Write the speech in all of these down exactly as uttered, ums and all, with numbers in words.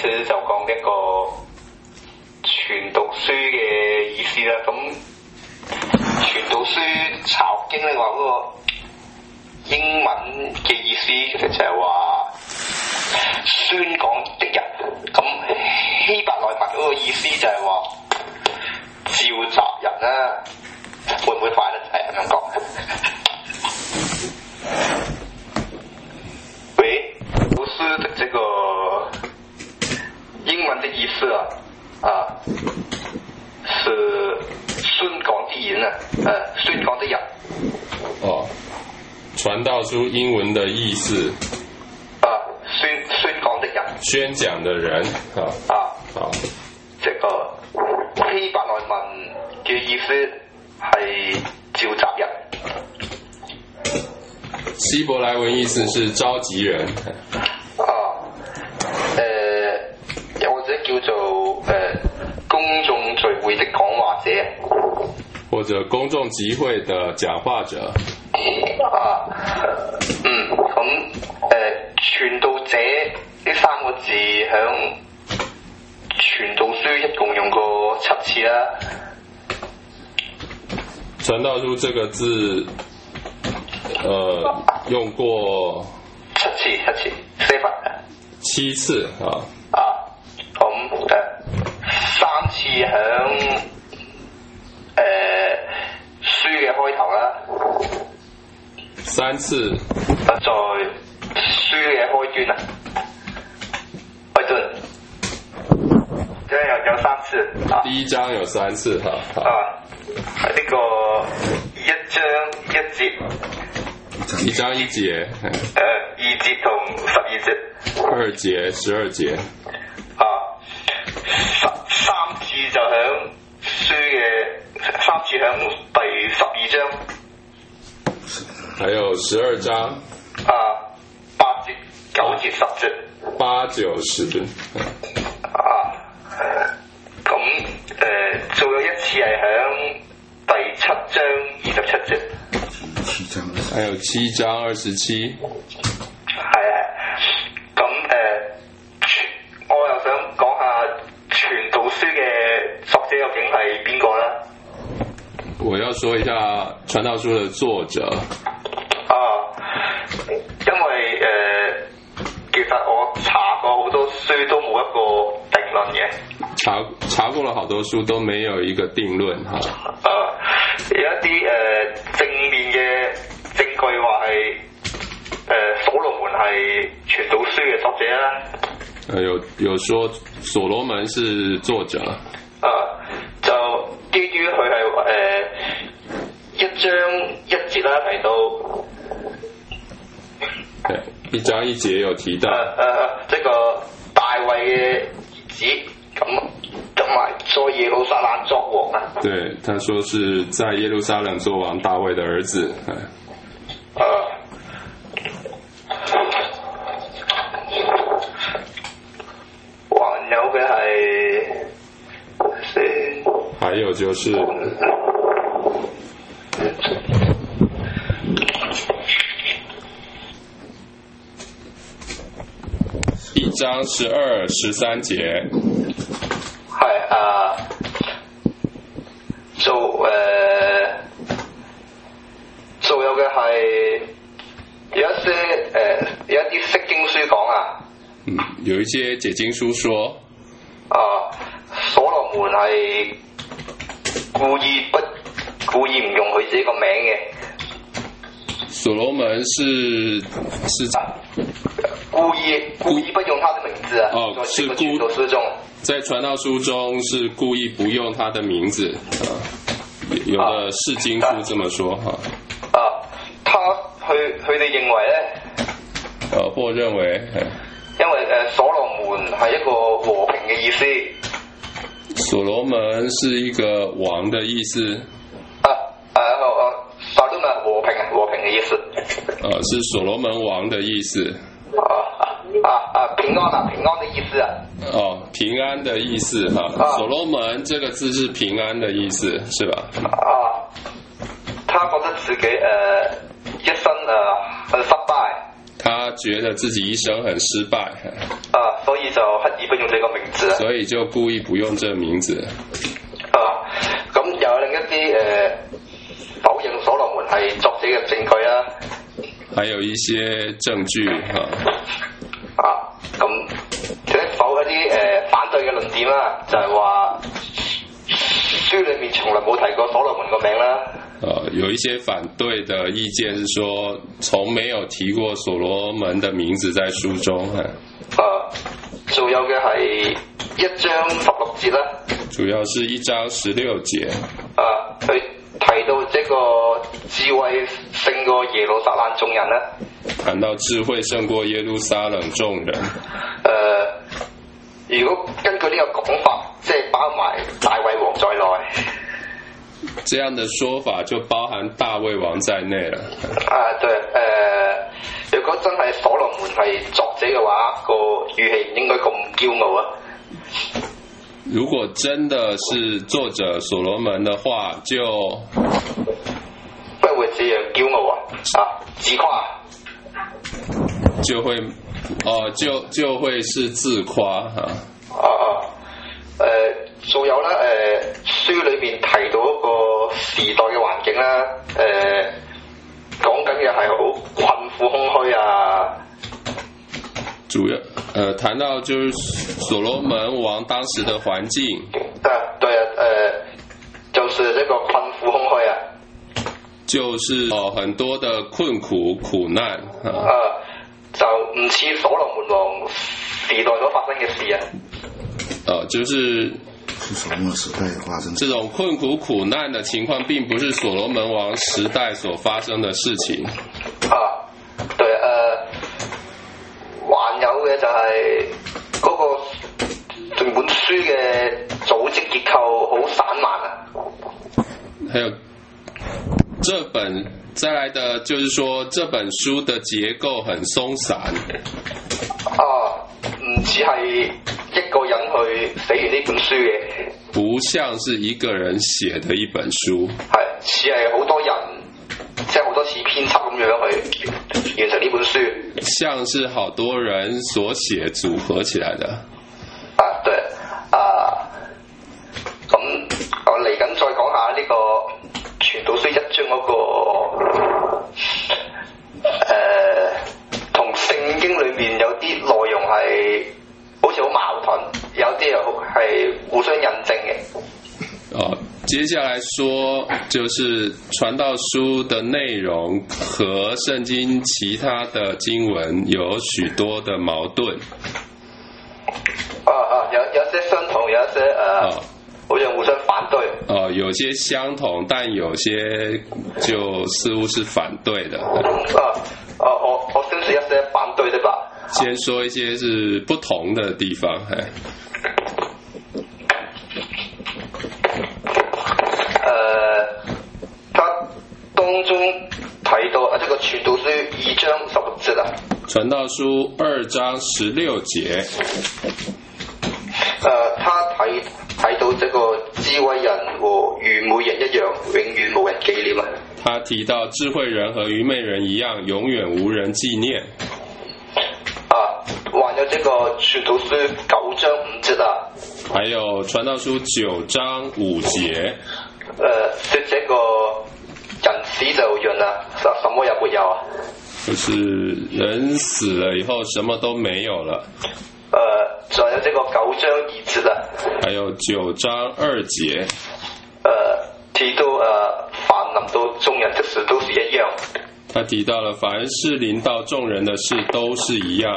次就講一個傳道書嘅意思啦。咁傳道書查經咧話嗰個英文嘅意思其實就係話宣講的人，咁希伯來文嗰個意思就係話召集人啦，會唔會快得滯咁樣講？喂，不是的這個英文的意思啊，啊，是宣講的人啊，呃，宣講的人。 哦，傳道書英文的意思。 啊，宣宣講的人。 宣講的人啊。 啊。 好。 這個希伯來文嘅意思係召集人。 希伯來文意思是召集人。 啊，誒、呃，又或者叫做誒、呃、公眾聚會的講話者， 或者公眾集會的講話者。 啊，嗯，咁誒傳道者呢三個字響傳道書一共用過七次啦。 傳道書這個字，呃，用過七次，七次 seven 七次啊。 啊，咁誒、呃、三次響誒、呃、書嘅開頭啦。 三次。 在書嘅開端啊，開端，即係有有三次。啊、 第一章有三次哈。 啊，呢、這個一章一節。 一章一節。誒、 呃，二節同十二節。 二節、十二節。 啊，三三次就響書嘅，三次響第十二章。 還有十二章。 啊，八節、九節、十節。 八九十。 啊，咁誒，仲、呃、有一次係響第七章二十七節。 七章。 還有七章二十七。 係啊，咁誒、呃，我又想講下傳道書嘅作者究竟係邊個啦？ 我要說一下傳道書的作者。 啊，因為誒、呃，其實我查過好多書都冇一個定論嘅。 查查過了好多書都沒有一個定論哈。 啊，有一啲誒、呃、正面嘅證據話係誒所羅門係傳道書嘅作者啦。 呃，有有說所羅門是作者。 啊，就基於佢係誒一章一節啦提到。 對，一章一節有提到。誒、 啊、誒、啊，這個大衛嘅兒子，咁同埋在耶路撒冷作王啊。 對，他說是在耶路撒冷作王大衛的兒子。 啊。還有嘅係，先。 還有就是。一章十二、十三節。 係啊，做誒，仲有嘅係有一些誒、呃，有一啲釋經書講啊。 嗯，有一些解經書說。 啊，所羅門係故意不故意唔用佢自己個名嘅。 所羅門是是。 啊故意故意不用他的名字啊！ 哦，是故傳道書中， 在傳道書中是故意不用他的名字啊。有的釋經書這麼說哈。 啊，他佢佢哋認為咧， 呃，或認為， 因為誒所羅門係一個和平嘅意思。 所羅門是一個王的意思。 啊啊啊！所羅門和平和平嘅意思。 呃，是所羅門王的意思。 啊啊啊！平安啊，平安的意思啊。 哦，平安的意思哈。啊、所羅門這個字是平安的意思，是吧？ 啊，他覺得自己誒、呃、一生誒很、呃、失敗。 他觉得自己一生很失败， 啊，所以就刻意不用這個名字啊。 所以就故意不用這個名字。 啊，咁又有另一啲誒、呃、否認所羅門係作者嘅證據啊。 還有一些證據哈。 啊，咁即係否一啲誒、呃、反對嘅論點啦，就係、是、話書裏面從來冇提過所羅門個名啦。 呃，有一些反對的意見是說，從沒有提過所羅門的名字在書中。哈。 啊，仲有嘅係一章十六節啦。 主要是一章十六節。 啊，佢提到這個智慧勝過耶路撒冷眾人啦。 談到智慧勝過耶路撒冷眾人。誒、 呃，如果根據呢個講法，即係包埋大衛王在內。 這樣的說法就包含大衛王在內了。 啊，對，誒、呃，如果真係所羅門係作者嘅話，個語氣唔應該咁驕傲啊。 如果真的是作者所羅門的話，就不會這樣驕傲啊，啊，自誇。 就會，哦、呃，就就會是自誇哈。 啊啊，誒、呃，仲有咧，誒、呃，書裏面提到一個時代嘅環境啦，誒、呃，講緊嘅係好困苦空虛啊。 主要，呃，談到就是所羅門王當時的環境。 啊，對啊，呃，就是這個困苦空虛啊。 就是哦、呃，很多的困苦苦難啊。 啊，就唔似所羅門王時代所發生嘅事啊。呃， 就是是所羅門時代發生。 這種困苦苦難的情況，並不是所羅門王時代所發生的事情。 啊，對，呃。還有嘅就係嗰個整本書嘅組織結構好散漫啊。 還有這本再來的，就是說這本書的結構很鬆散。 啊，唔似係一個人去寫完呢本書嘅。 不像是一個人寫的一本書。 係似係好多人，即係好多次編輯咁樣去完成呢本書。 像是好多人所寫組合起來的。 啊，對，啊，咁我嚟緊再講下呢個傳道書一章嗰個，誒，同聖經裏面有啲內容係好似好矛盾，有啲又係互相印證嘅。 哦，接下來說就是傳道書的內容和聖經其他的經文有許多的矛盾。 啊啊，有有些相同，有一些誒，呃哦、好像互相反對。 哦，有些相同，但有些就似乎是反對的。 啊啊，我我先說一些反對的吧。 先說一些是不同的地方，嘿。當中提到啊，這個傳道書二章十六節啊。 傳道書二章十六節。 呃，他提提到這個智慧人和愚昧人一樣，永遠無人紀念啊。 他提到智慧人和愚昧人一樣，永遠無人紀念。 啊，還有這個傳道書九章五節啊。 還有傳道書九章五節。 呃，說這個人死就完啦，什什麼也沒有啊。 就是人死了以後，什麼都沒有了。 呃，仲有這個九章二節啊。 還有九章二節。 呃，提到呃，凡臨到眾人的事都是一樣。 他提到了凡是臨到眾人的事都是一樣。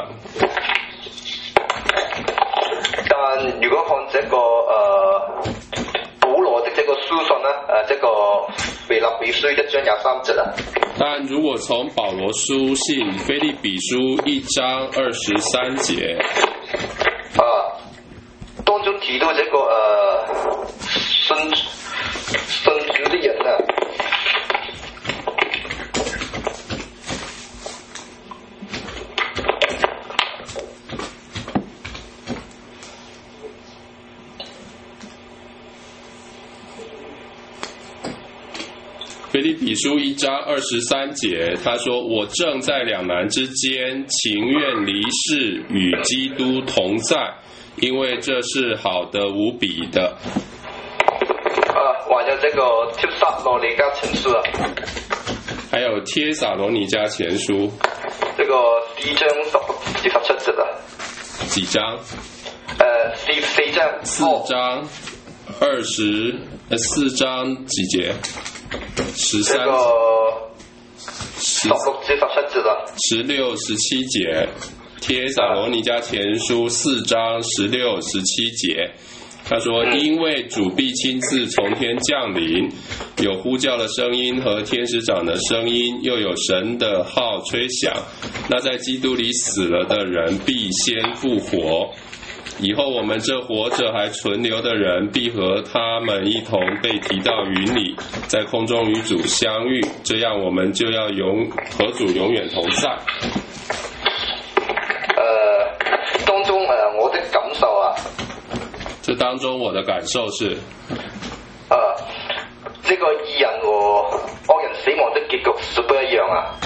但如果看這個呃保羅的這個書信呢，呃，這個腓立比書一章廿三節啊。 但如果從保羅書信腓立比書一章二十三節， 啊，當中提到這個呃信信主的人啊。 腓立比書书一章二十三节，他说：“我正在两难之间，情愿离世与基督同在，因为这是好的无比的。” 啊，还有这个帖撒罗尼迦前书啊， 还有帖撒罗尼迦前书， 这个四章十六至十七節啊， 几章？ 呃，四四章， 四章二十，呃，四章几节？十三、 这个十六至十七節啊， 十六、十七节。帖撒罗尼迦前书四章十六、十七节。他说：“因为主必亲自从天降临，有呼叫的声音和天使长的声音，又有神的号吹响。那在基督里死了的人必先复活。以后我们这活着还存留的人，必和他们一同被提到云里，在空中与主相遇。这样我们就要永和主永远同在。” 呃，當中誒、呃、我的感受啊。 这当中我的感受是， 呃，这个義人和惡人死亡的結局是不一樣啊。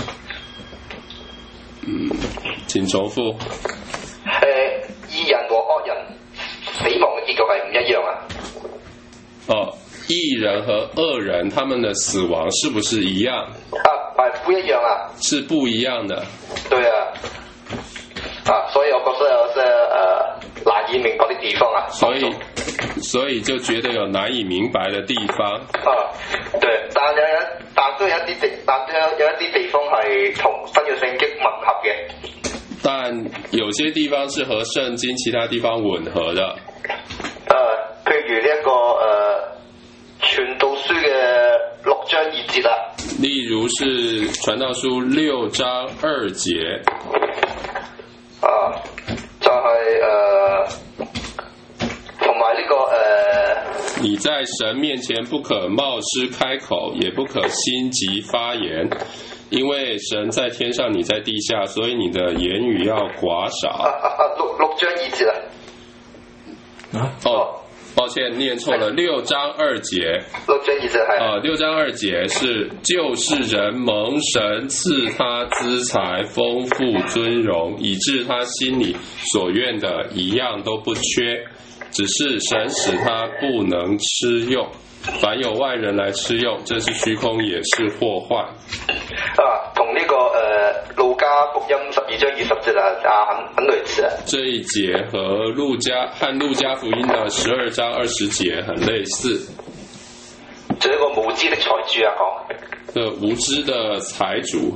嗯，請重複。 呃，義人和惡人死亡嘅結局係唔一樣啊。 哦，義人和惡人他們的死亡是不是一樣？ 啊，係不一樣啊。 是不一樣的。 對啊。啊，所以我覺得有些呃難以明白的地方啊。 所以，所以就覺得有難以明白的地方。 啊，對，但有一但都有一啲地，但都有有一啲地方係同新約聖經吻合嘅。 但有些地方是和聖經其他地方吻合的。 呃，譬如呢、這、一個呃傳道書嘅六章二節啊。 例如是傳道書六章二節。 啊，就係誒，同埋呢個誒、呃， 你在神面前不可冒失開口，也不可心急發言，因為神在天上，你在地下，所以你的言語要寡少。 啊啊啊！六六章二節啊。 啊？哦。抱歉，念錯了，六章二節。 六章二節係。 啊，六章二節是就是人蒙神賜他資財豐富尊榮，以致他心裡所願的一樣都不缺，只是神使他不能吃用。凡有外人來吃用，這是虛空，也是禍患。 啊，同呢、這個誒、呃、路加福音十二章二十節啊啊很很類似啊。 這一節和路加和路加福音的十二章二十節很類似。 就一個無知的財主啊講。 個無知的財主。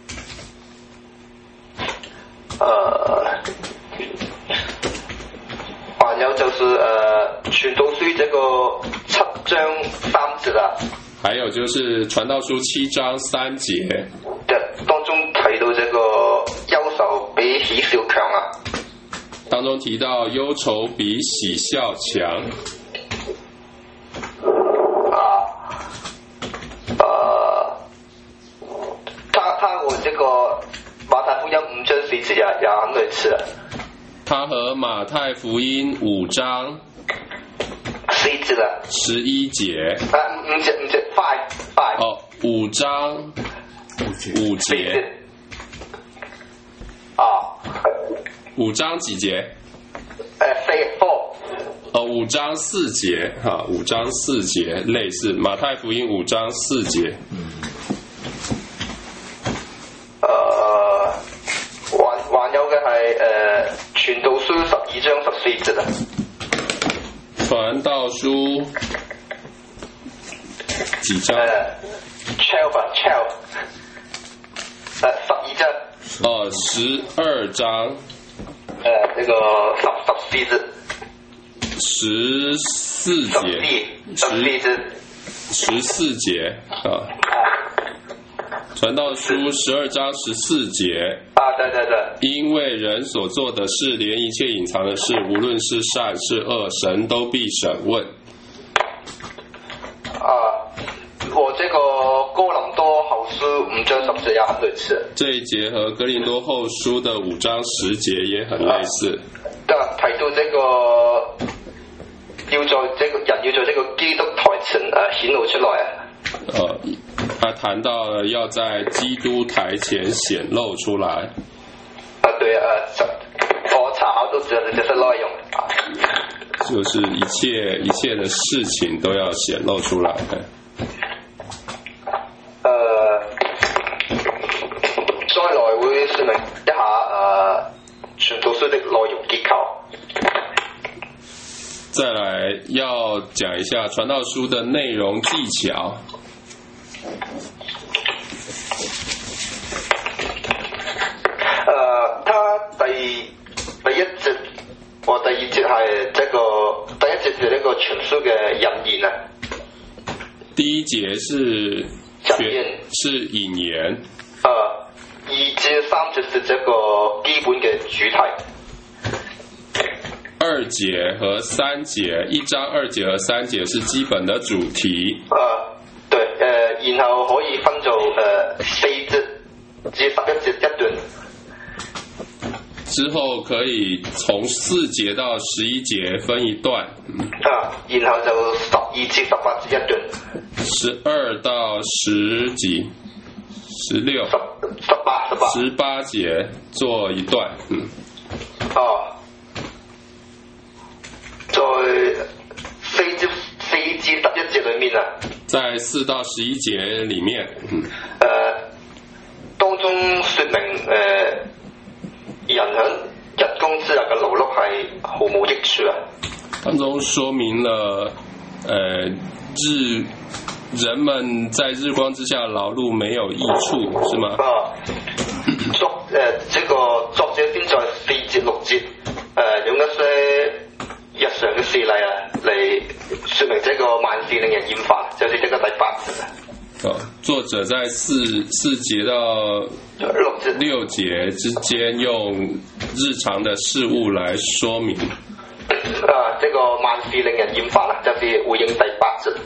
呃，還有就是誒傳道書這個七章三節啊。 還有就是傳道書七章三節， 當中提到這個憂愁比喜笑強啊。 當中提到憂愁比喜笑強。 啊，呃，他他和這個馬太福音五章四節也也很類似啊。 他和馬太福音五章四節啊。 十一節。 啊，五節五節 five five。 哦，五章五節。 啊。 五章幾節？ 呃，四 four。 哦，五章四節哈，五章四節類似馬太福音五章四節。 呃，還還有嘅係誒傳道書十二章十四節啊。 傳道書幾章？ 誒 twelve 啊 twelve。誒十二章。 哦，十二章。 誒呢個十十四節。 十四節。 十四節。 十四節啊。傳道書十二章十四節。 啊，對對對。 因為人所做的事，連一切隱藏的事，無論是善是惡，神都必審問。 啊，和這個哥林多後書五章十節也很類似。 這一節和哥林多後書的五章十節也很類似。 啊，提到這個要在這個人要在這個基督台前誒顯露出來啊。 呃， 他谈到了要在基督台前显露出来。 啊，对啊，我查好都知道这些内容啊。 就是一切一切的事情都要显露出来。 呃，再來會說明一下誒傳道書的內容結構。 再來要講一下傳道書的內容技巧。 誒，他第第一節和第二節係這個第一節係呢個傳書嘅引言啊。 第一節是全是引言。 誒，二至三節是這個基本嘅主題。 二節和三節，一章二節和三節是基本的主題。 誒，對，誒，然後可以分做誒四節至十一節一段。 之後可以從四節到十一節分一段。嗯、 啊，然後就十二至十八節一段。 十二到十幾、十六、 十十八、十八、 十八節做一段。嗯。 哦。在四至四至十一節裡面啊。 在四到十一節裡面。嗯。誒、 呃，當中説明誒。呃人喺日光之下嘅勞碌係毫無益處啊！ 當中說明了，呃，日人們在日光之下勞碌沒有益處，是嗎？ 啊，作誒、呃，這個作者先在四節六節誒、呃、用一些日常嘅事例啊嚟説明這個萬事令人厭煩，就是這個第八節啊。 哦，作者在四四節到六節六節之間用日常的事物來說明。 啊，這個萬事令人厭煩啊，就是回應第八節。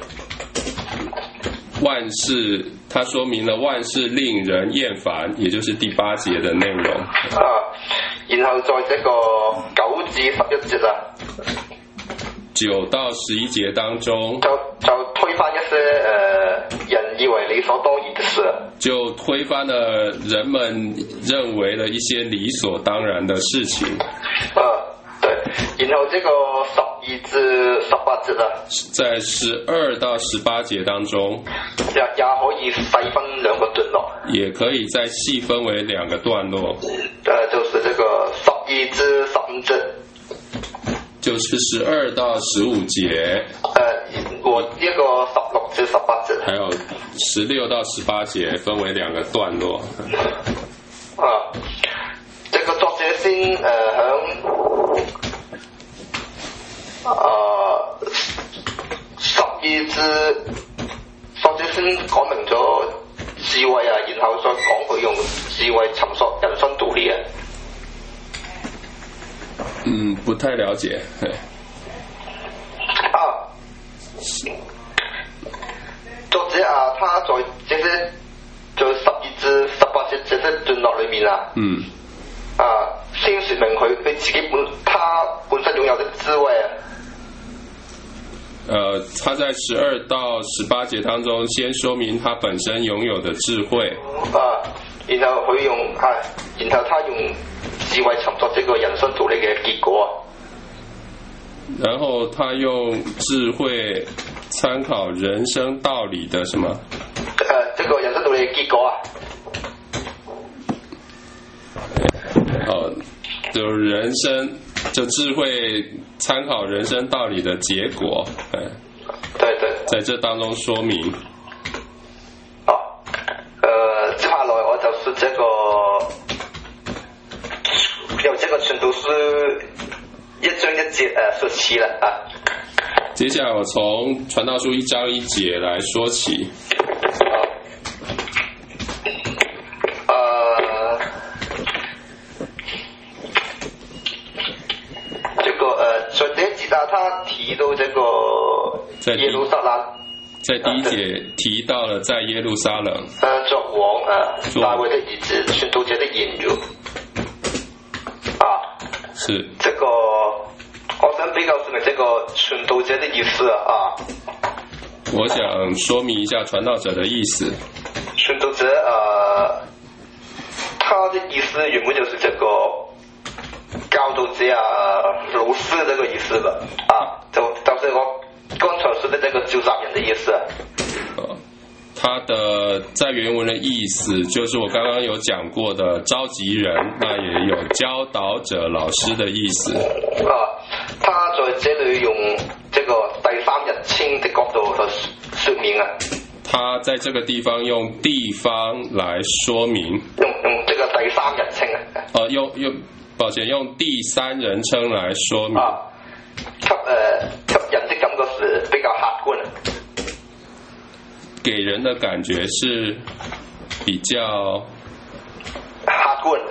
萬事，他說明了萬事令人厭煩，也就是第八節的內容。 啊，然後在這個九至十一節啊。 九到十一節當中， 就就推翻一些誒、呃、人以為理所當然的事， 就推翻了人們認為的一些理所當然的事情。 啊，對，然後這個十二至十八節啊， 在十二到十八節當中， 也也可以細分兩個段落， 也可以再細分為兩個段落。 呃，就是這個十二至十五節。 就是十二到十五節， 呃，我一個十六至十八節， 還有十六到十八節分為兩個段落。 啊，這個作者先誒響啊十二至作者先講明咗智慧啊，然後再講佢用智慧尋索人生道理啊。 嗯，不太了解。 啊，作者啊，他在這些在十二至十八節這些段落裏面啊， 嗯， 啊，先說明佢佢自己本他本身擁有的智慧啊。 呃，他在十二到十八節當中，先說明他本身擁有的智慧。 啊，然後佢用係、啊，然後他用智慧尋索這個人生道理嘅結果啊。 然後他用智慧參考人生道理的什麼？ 呃，這個人生道理嘅結果啊。 哦，就人生就智慧參考人生道理的結果，哎， 對對， 在這當中說明。 哦，呃，接下來我就說這個由這個傳道書一章一節誒說起了啊。 接下來我從傳道書一章一節來說起。 呃，這個呃，在第一節啊，他提到這個耶路撒冷， 在第一節提到了在耶路撒冷， 呃，作王呃大衛的兒子傳道者的言語啊， 是這個我想比較說明這個傳道者的意思啊。 我想说明一下传道者的意思。 传道者呃，他的意思原本就是这个教导者啊、老师这个意思吧？啊，就就是我刚才说的这个召集人的意思。 呃，他的在原文的意思就是我刚刚有讲过的召集人，那也有教导者、老师的意思。 啊，他在这里用这个第三人稱的角度去說明啊。 他在这个地方用地方来说明， 用用这个第三人稱啊。 呃，用用，抱歉，用第三人稱來說明。 啊，給呃給人的感覺是比較客觀啊。 給人的感覺是比較客觀。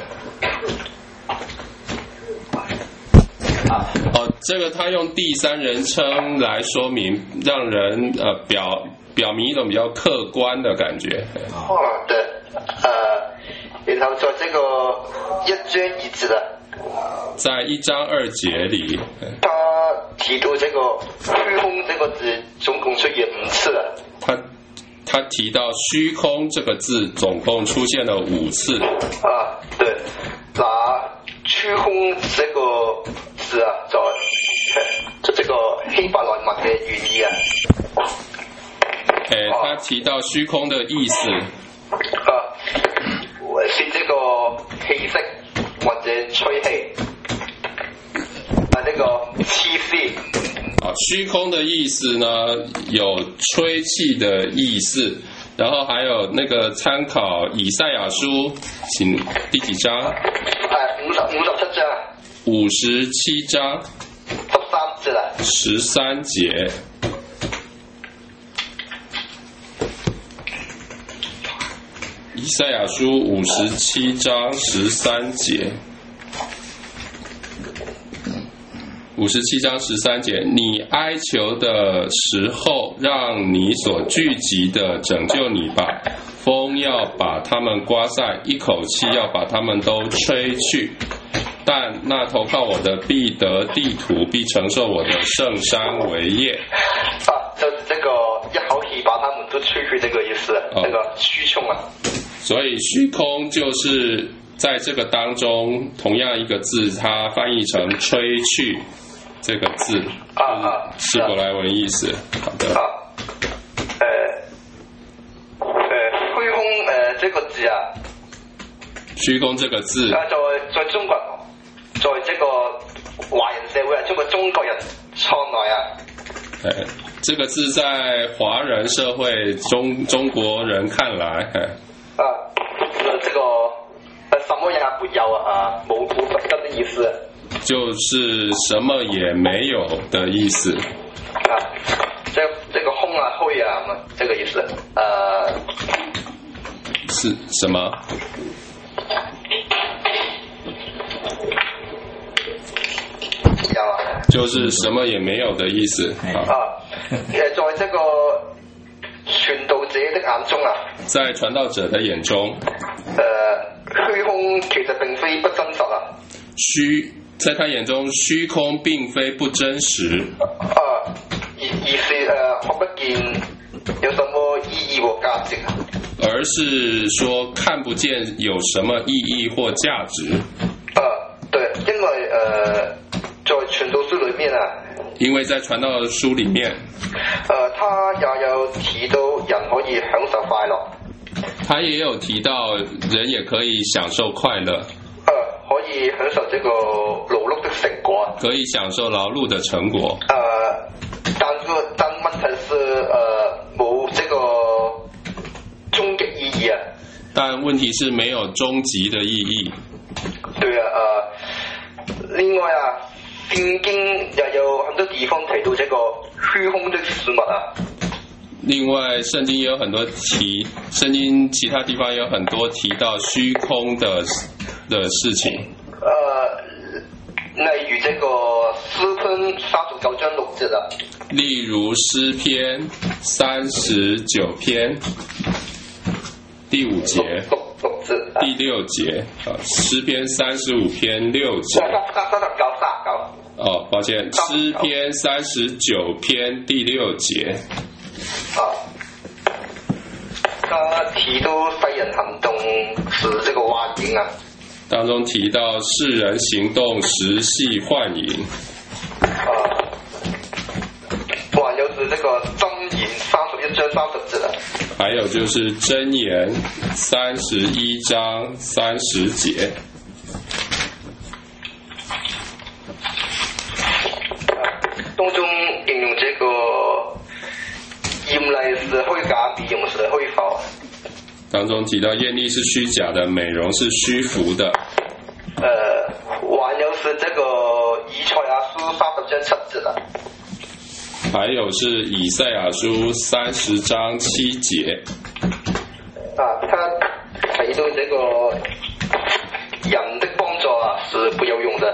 啊， 哦，这个他用第三人称来说明，让人呃表表明一种比较客观的感觉。 哦，对，呃，然後在這個一章二節啊， 在一章二節裏， 他提到這個虛空這個字總共出現五次啊。 他他提到虛空這個字總共出現了五次。 啊，對，那虛空這個字啊，在就這個希伯來文嘅原意啊。 誒，他提到虛空的意思。 啊，是這個氣息或者吹氣，啊，這個氣息。 啊，虛空的意思呢，有吹氣的意思，然後還有那個參考以賽亞書，請第幾章？ 誒，五十五十七章。 五十七章。 十三節啦。 十三節。以賽亞書五十七章十三節。五十七章十三節，你哀求的時候，讓你所聚集的拯救你吧。風要把他們刮散，一口氣要把他們都吹去。但那投靠我的必得地土，必承受我的聖山為業。 啊，就這個一口氣把他們都吹去，這個意思， 哦、 這個虛空啊。 所以虛空就是在這個當中，同樣一個字，它翻譯成吹去。這個字啊啊， 是希伯來文意思。好的。 啊，呃，呃，虛空呃這個字啊， 虛空這個字啊，在在中國，在這個華人社會啊，中國中國人創來啊。 呃，這個字在華人社會中中國人看來， 啊，這個呃什麼也沒有啊，冇冇實質的意思。 就是什麼也沒有的意思。 啊，這這個空啊虛啊嘛，這個意思。呃， 是什麼？ 有啊。 就是什麼也沒有的意思。啊， 誒，在這個傳道者的眼中啊， 在傳道者的眼中， 誒，虛空其實並非不真實啊。 虛。在他眼中，虛空並非不真實， 啊，而而是誒看不見有什麼意義或價值， 而是說看不見有什麼意義或價值。 啊，對，因為誒、呃、在傳道書裡面啊， 因為在傳道書裡面， 誒、呃，他也有提到人可以享受快樂， 他也有提到人也可以享受快樂。 可以享受這個勞碌的成果， 可以享受勞碌的成果。 呃，但個但問題是，呃，冇這個終極意義啊。 但問題是沒有終極的意義。 對啊，呃，另外啊，聖經也有很多地方提到這個虛空的事物啊。 另外，聖經也有很多提，聖經其他地方也有很多提到虛空的的事情。 呃，例如這個詩篇三十九章六節啊。 例如詩篇三十九篇第五節。 六六節。 第六節啊，詩篇三十五篇六節。 三三十九三十九。 哦，抱歉，詩篇三十九篇第六節。 啊，他提到世人行动是这个幻影啊。 当中提到世人行动实系幻影。 啊，还有是这个箴言三十一章三十節啊。 还有就是箴言三十一章三十節。 當中形容這個豔麗是虛假，美容是虛浮。 當中提到豔麗是虛假的，美容是虛浮的。 呃，還有是這個以賽亞書三十章七節啊。 還有是以賽亞書三十章七節。 啊，他提到這個人的幫助啊是不有用的。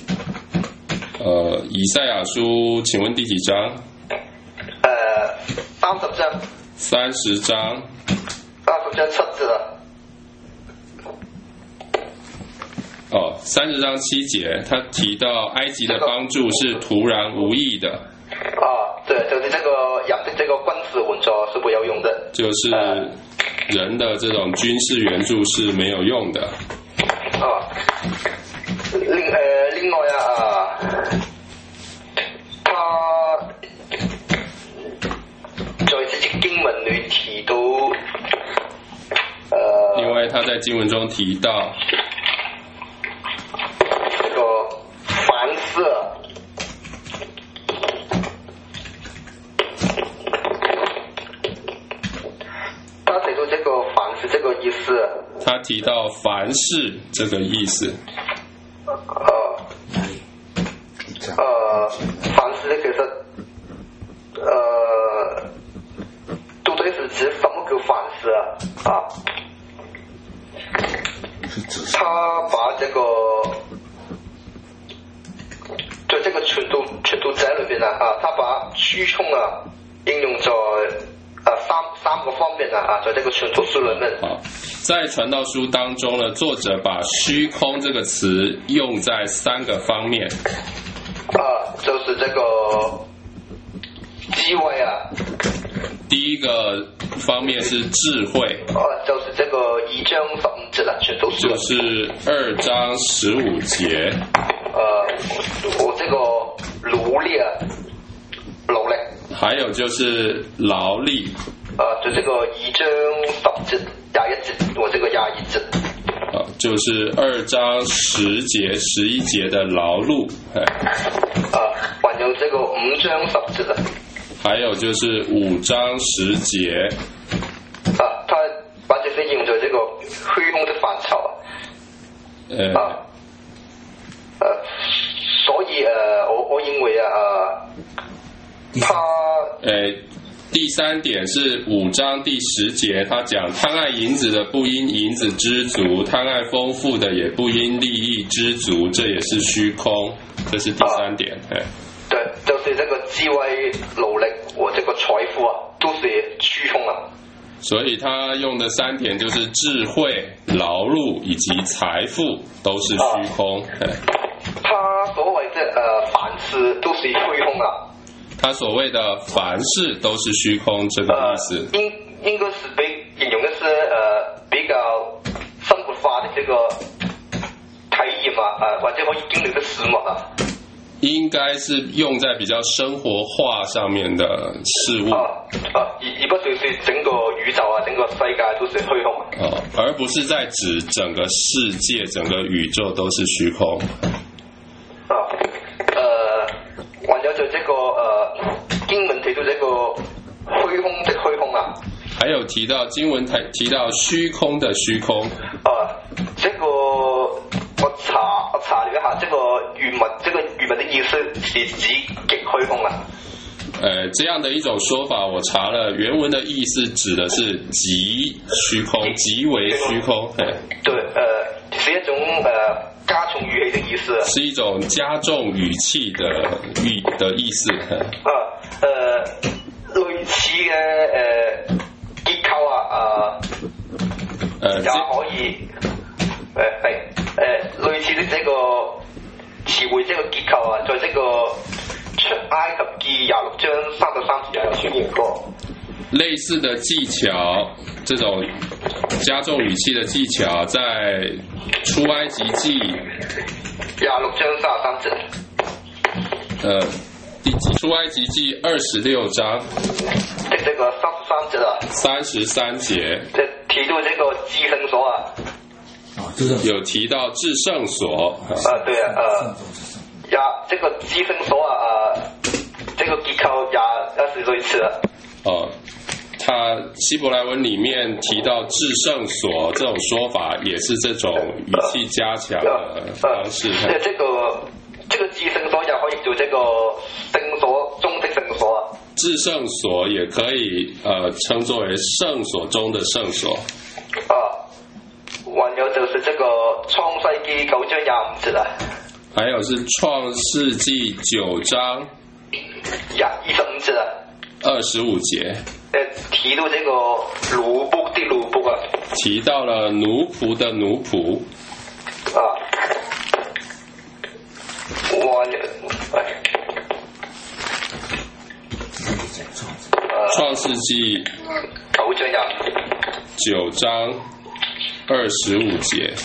呃，以賽亞書，請問第幾章？ 呃，三十章。 三十章。 三十章七節啊。 哦，三十章七節，他提到埃及的幫助是突然無益的。 啊，對，就是這個人的這個軍事援助是不有用的。 就是人的這種軍事援助是沒有用的。 啊，另呃另外啊，他在這節經文裏提到，呃， 另外他在經文中提到。 凡事，他提到這個凡事這個意思。 他提到凡事這個意思。 呃，呃，凡事呢，其實，呃，到底是指什麼叫凡事啊？啊，他把這個。在這個傳道傳道者裏邊啊，啊，他把虛空啊應用在啊三三個方面啊，啊，在這個傳道書裏面。 好，在傳道書當中呢，作者把虛空這個詞用在三個方面。 啊，就是這個智慧啊。 第一個方面是智慧。 啊，就是這個二章十五節啦，傳道書。 就是二章十五節。 呃，我這個努力啊，努力。還有就是勞力。啊，就這個二章十節廿一節，我這個廿二節。 啊，就是二章十節十一節的勞碌。 啊，還有這個五章十節啊。還有就是五章十節。啊，他把這些用在這個虛空的範疇。 呃。 啊。呃，所以呃，我我認為啊，呃，他呃，第三點是五章第十節，他講貪愛銀子的不因銀子知足，貪愛豐富的也不因利益知足，這也是虛空，這是第三點。哎、啊， 對，就是這個智慧、努力和這個財富啊，都是虛空啊。 所以他用的三點就是智慧、勞碌以及財富都是虛空。哎、啊。 他所謂的呃凡事都是虛空啊。 他所謂的凡事都是虛空，這個意思。 呃、應應該是比形容一些呃比較生活化的這個體驗啊，呃或者可以經歷的事物啊。 應該是用在比較生活化上面的事物。啊啊，而而不是是整個宇宙啊，整個世界都是虛空。 哦，而不是在指整個世界、整個宇宙都是虛空。 啊，呃，還有就這個呃經文提到這個虛空的虛空啊。 還有提到經文提提到虛空的虛空。 啊，這個我查我查了一下，這個原文這個原文的意思是指極虛空啊。 呃，這樣的一種說法，我查了原文的意思，指的是極虛空，極為虛空。對， 呃，是一種呃加重語氣的意思。 是一種加重語氣的語的意思。 啊，呃，類似嘅呃結構啊，啊，呃，也可以，誒係誒類似的這個詞彙，這個結構啊，在這個出埃及記廿六章三十三節有出現過。 类似的技巧，这种加重语气的技巧，在出埃及记廿六章三十三節。 呃，第出埃及记二十六章， 即係個三十三節啊。 三十三節， 即係提到這個至聖所啊。 有提到至聖所。 啊，對啊，呃，也這個至聖所啊，呃，這個結構也也是類似啊。 哦，他希伯來文裡面提到至聖所這種說法，也是這種語氣加強的方式。 即係這個這個至聖所也可以做這個聖所中的聖所啊。 至聖所也可以呃稱作為聖所中的聖所。 啊，還有就是這個創世記九章廿五節啊。 還有是創世記九章廿二十五節啊。 二十五節。 誒，提到這個奴僕的奴僕啊。 提到了奴僕的奴僕。 啊。還有， 創世記九章廿五節。 九章二十五節。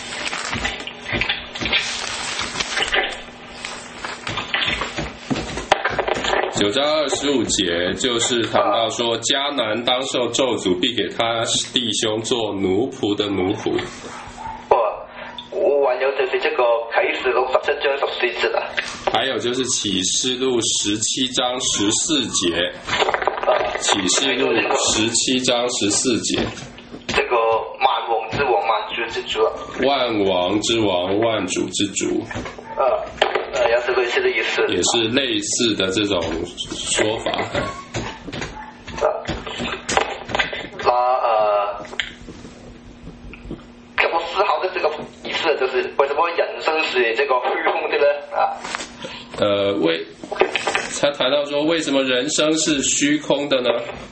九章二十五節就是談到說，迦南當受咒詛，必給他弟兄做奴僕的奴僕。 哦，還有就是這個啟示錄十七章十四節啊。還有就是啟示錄十七章十四節。啟示錄十七章十四節。這個萬王之王，萬主之主啊。 萬王之王，萬主之主。 啊。呃，也是類似的意思， 也是類似的這種說法。 啊，那呃，可我思考的這個意思就是，為什麼人生是這個虛空的呢？啊， 呃，為他談到說，為什麼人生是虛空的呢？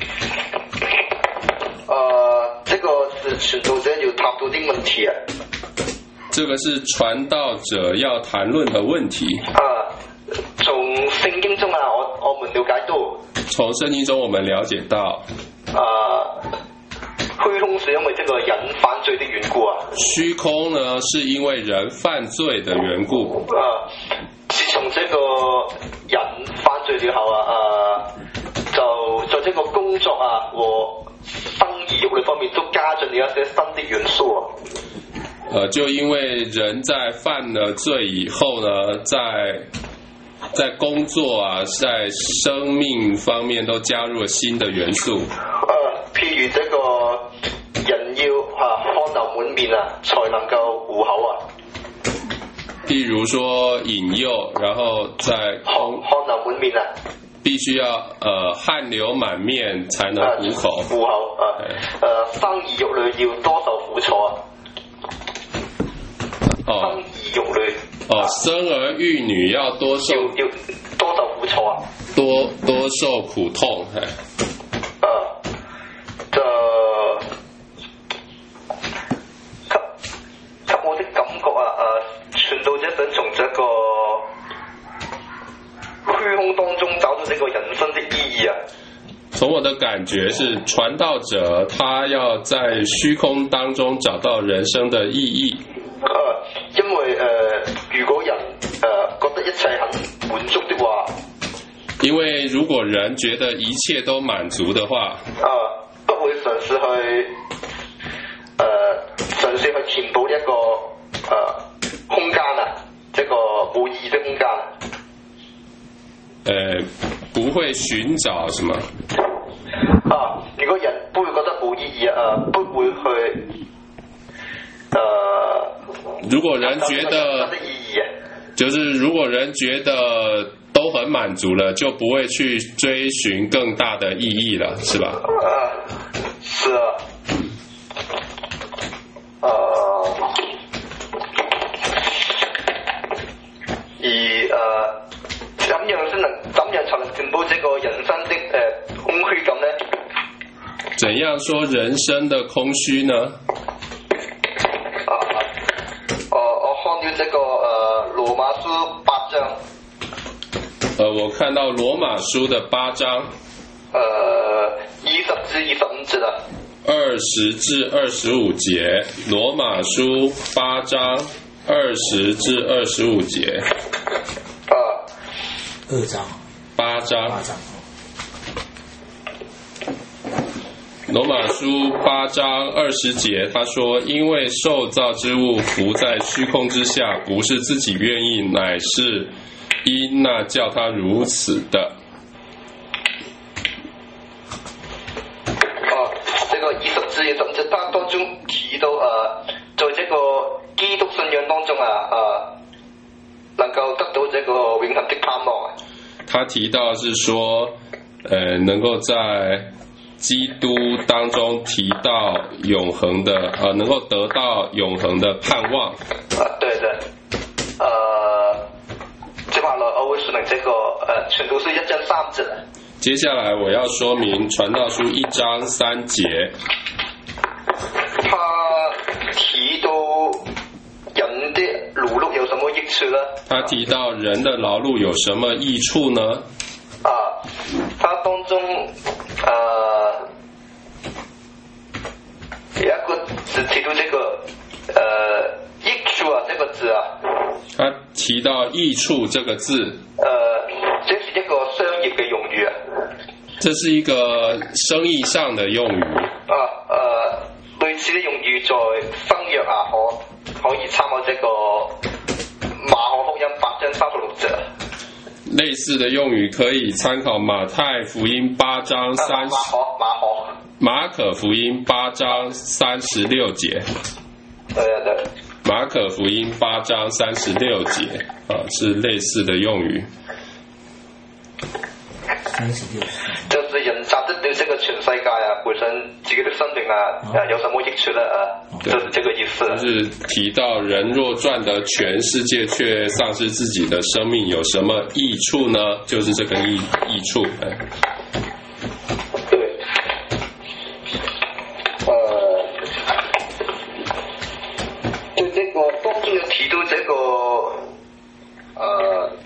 呃，這個是傳道者要談到的問題啊。 這個是傳道者要談論的問題。 啊，從聖經中啊，我我們了解到。 從聖經中我們了解到。 啊，虛空是因為這個人犯罪的緣故啊。 虛空呢，是因為人犯罪的緣故。 啊，自從這個人犯罪了後啊，啊，就在這個工作啊和生兒育女方面都加進了一些新的元素啊。 呃，就因為人在犯了罪以後呢，在在工作啊，在生命方面都加入了新的元素。 呃，譬如這個人要啊汗流滿面啊，才能夠糊口啊。 譬如說引誘，然後在汗汗流滿面啊， 必須要呃汗流滿面才能糊口。 糊口啊，呃，生兒育女要多受苦楚啊。 哦， 生兒育女哦，生兒育女要多受要要多受苦楚啊， 多多受苦痛，係。 呃，就給給我的感覺啊，誒，傳道者想從這個虛空當中找到這個人生的意義啊。 從我的感覺是，傳道者他要在虛空當中找到人生的意義。 呃，因為呃，如果人呃覺得一切很滿足的話， 因為如果人覺得一切都滿足的話， 呃，不會嘗試去呃嘗試去填補一個呃空間啊，這個冇意義的空間。 呃，不會尋找什麼？ 啊，如果人不會覺得冇意義啊，不會去呃。 如果人覺得，就是如果人覺得都很滿足了，就不會去追尋更大的意義了，是吧？ 啊，是啊。呃，而呃，怎樣先能怎樣才能填補這個人生的誒、呃、空虛感呢？ 怎樣說人生的空虛呢？ 這個呃羅馬書八章， 呃，我看到羅馬書的八章， 呃，二十至二十五節啊。 二十至二十五節，羅馬書八章二十至二十五節。 啊。 二章。 八章。 八章。 羅馬書八章二十節，他說：因為受造之物伏在虛空之下，不是自己願意，乃是因那叫他如此的。 哦，這個二十至二十五節當當中提到呃，在這個基督信仰當中啊，呃，能夠得到這個永恆的盼望。 他提到是說，呃，能夠在基督當中提到永恆的，呃，能夠得到永恆的盼望。 啊，對對，呃，接下來我會說明這個呃傳道書一章三節。 接下來我要說明傳道書一章三節。 他提到人的勞碌有什麼益處呢？ 他提到人的勞碌有什麼益處呢？ 啊，他當中呃有一個字提到這個呃益處啊，這個字啊。 他提到益處這個字。 呃，這是一個商業嘅用語啊。 這是一個生意上的用語。 啊，呃，類似的用語在新約啊，可可以參考這個馬可福音八章三十六節。 類似的用語可以參考馬太福音八章三十， 馬可馬可馬可福音八章三十六節。 對啊對。 馬可福音八章三十六節啊，是類似的用語。 三十六。 就是人賺得到這個全世界啊，本身自己的生命啊，啊有什麼益處呢？啊，就是這個意思。 就是提到人若賺得全世界，卻喪失自己的生命，有什麼益處呢？就是這個益益處。哎。 對。呃，對這個當中有提到這個，呃。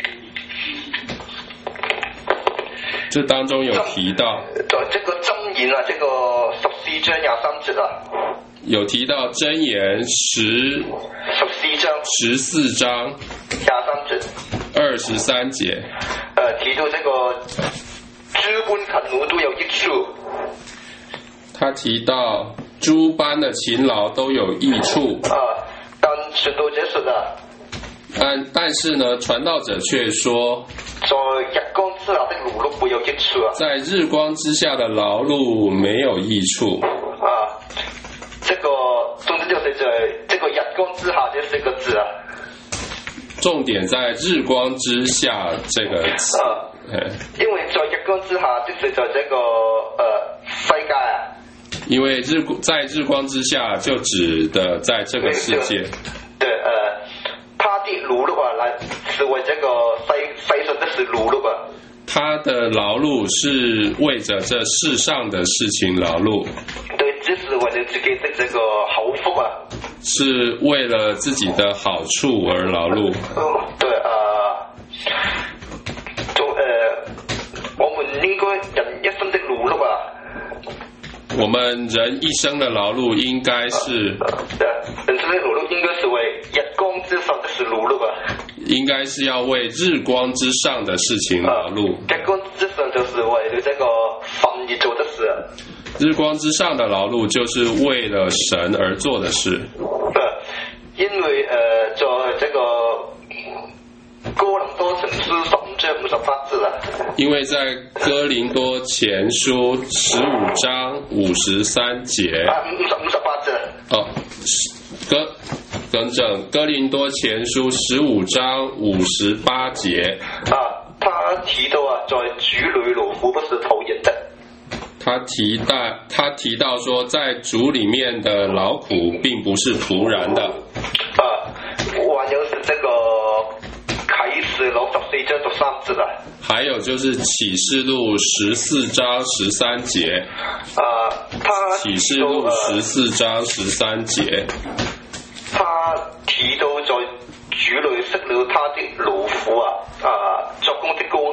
這當中有提到， 在這個箴言啊，這個十四章廿三節啊， 有提到箴言十十四章十四章廿三節二十三節， 呃，提到這個諸般勤勞都有益處。 他提到諸般的勤勞都有益處。 啊，但傳道者說啊， 但但是呢，傳道者卻說， 在日光之下的勞碌沒有益處啊。 在日光之下的勞碌沒有益處。 啊，這個重點就是在這個日光之下這四個字啊。 重點在日光之下這個詞。 啊，因為在日光之下，就是在這個呃世界啊。 因為日在日光之下，就指的在這個世界。 對，呃，他的勞碌啊，來是為這個世世上的事勞碌啊。 他的勞碌是為着這世上的事情勞碌。 對，只是為了自己的這個好福啊。 是為了自己的好處而勞碌。 嗯，對，呃，就呃，我們應該人一生的勞碌啊。 我們人一生的勞碌應該是， 對，人生的勞碌應該是為日光之上的事勞碌啊。 應該是要為日光之上的事情勞碌。 日光之上就是為了這個神而做的事。 日光之上的勞碌就是為了神而做的事。 呃，因為呃，在這個哥林多前書十五章五十八字啊。因為在哥林多前書十五章五十三節。 啊，五十五十八字。 哦，哥，等等，哥林多前書十五章五十八節。 啊，他提到啊，在主裏勞苦不是徒然的。 他提到，他提到說，在主裡面的勞苦並不是徒然的。 啊，還有是這個啟示錄十四章十三節啊。 還有就是啟示錄十四章十三節。 啊，他啟示錄十四章十三節。 他提到在主裏識了他的勞苦啊，啊，作工的功效也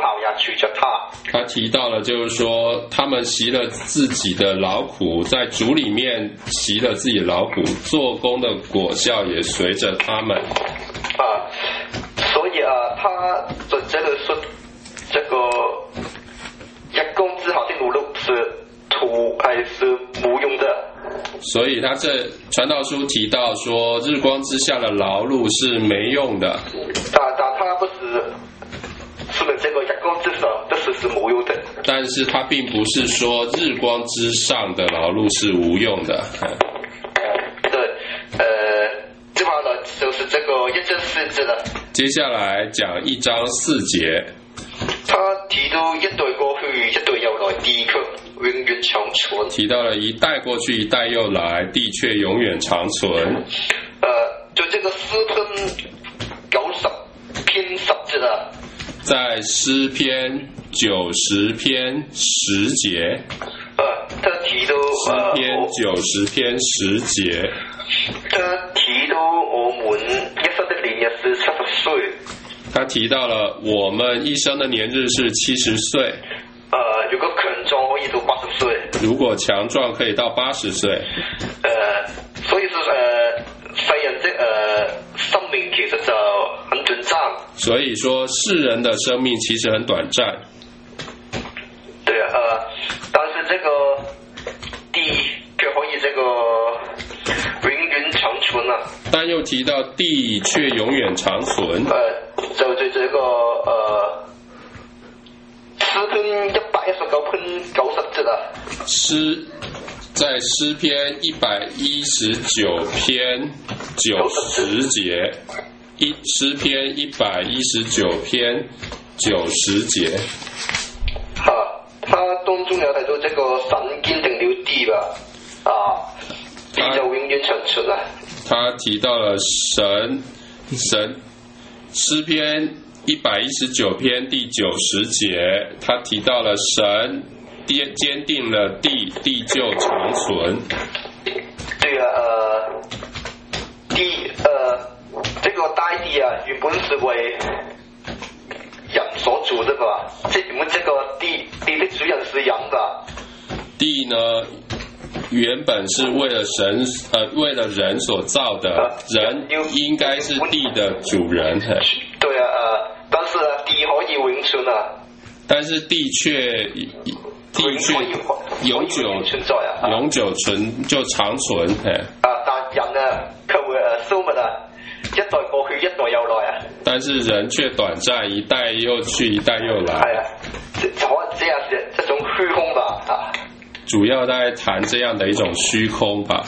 取着他。 他提到了，就是说他们习了自己的劳苦，在主里面习了自己的劳苦，做工的果效也随着他们。 啊，所以啊，他在这里说，这个日光之下的劳碌是徒还是无用的。 所以他这传道书提到说，日光之下的劳碌是没用的。 但但他不是说明这个日光之上的事是无用的。 但是他并不是说日光之上的劳碌是无用的。 对，呃，接下来就是这个一章四节了。 接下来讲一章四节。 他提到一代过去，一代又来，地卻永遠長存。 提到了一代過去，一代又來，地卻永遠長存。 呃，就這個詩篇九十篇十節啊。 在詩篇九十篇十節。 呃，他提到詩篇九十篇十節。 他提到我們一生的年日是七十歲。 他提到了我們一生的年日是七十歲。 呃，如果強壯可以到八十歲。 如果強壯可以到八十歲。 呃，所以說呃，世人的呃生命其實就很短暫。 所以說世人的生命其實很短暫。 對啊，呃，但是這個地卻可以這個永遠長存啊。 但又提到地卻永遠長存。 呃。就在這個呃詩篇一百一十九篇九十節啊， 詩在詩篇一百一十九篇九十節，一詩篇一百一十九篇九十節。 啊，他當中有提到這個神堅定了地吧，啊，地就永遠長存啊。 他提到了神神。詩篇一百一十九篇第九十節，他提到了神堅定了地，地就長存。 對啊，呃，地呃，這個大地啊，原本是為人所住的吧？這原本這個地地的主人是人吧？ 地呢，原本是為了神呃為了人所造的，人應該是地的主人。 對啊，呃，但是啊，地可以永存啊。但是地卻地卻永久存在啊， 永久存就長存。 啊，但人啊，卻會誒消滅啊，一代過去，一代又來啊。但是人卻短暫，一代又去，一代又來。係啊，這可這樣是一種虛空吧啊。 主要在談這樣的一種虛空吧。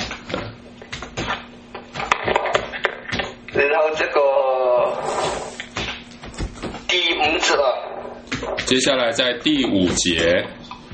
然後這個第五節啊， 接下來在第五節，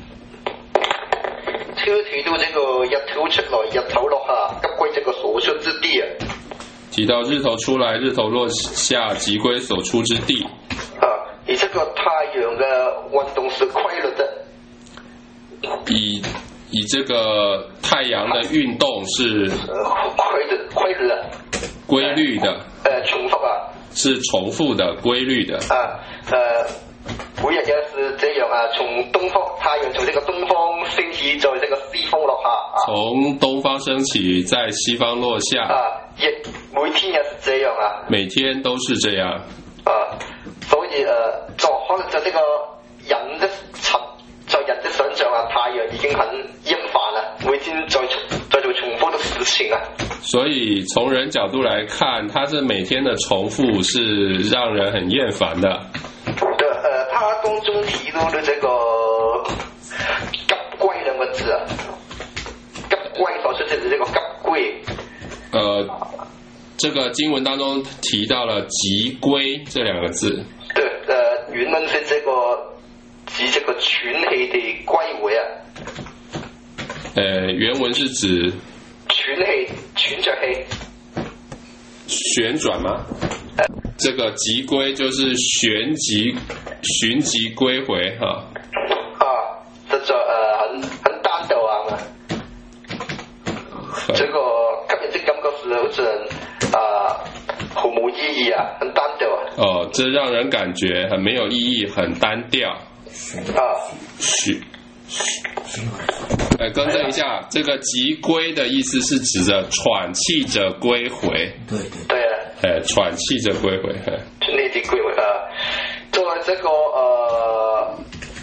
超提到這個日頭出來，日頭落下，急歸這個所出之地啊。 提到日頭出來，日頭落下，急歸所出之地。 啊，而這個太陽嘅運動是規律的。 以以這個太陽的運動是規律規律的， 規律的， 呃，重複啊， 是重複的規律的。 啊，呃，每日也是這樣啊，從東方太陽從這個東方升起，在這個西方落下。啊、 從東方升起，在西方落下。 啊，亦每天也是這樣啊。 每天都是這樣。 啊，所以呃，就可能就這個人的層。在人的想象啊，太陽已經很厭煩啦，每天在在做重複的事情啊。所以從人角度來看，它是每天的重複是讓人很厭煩的。 對，呃，他當中提到的這個急歸兩個字啊，急歸所出現的這個急歸。呃， 這個經文當中提到了急歸這兩個字。 對，呃，原文是這個。指這個喘氣的歸回啊！ 呃，原文是指喘氣，喘着氣， 旋轉嗎？呃、這個急歸就是旋即旋即歸回哈。 啊，實在呃很很單調啊嘛。這個給人的感覺是好像啊毫無意義啊，很單調啊。 哦，這讓人感覺很沒有意義，很單調。 啊， 许。呃，更正一下，这个即归的意思是指着喘气着归回。 对对对啊， 呃，喘气着归回。 内地归回啊，在这个呃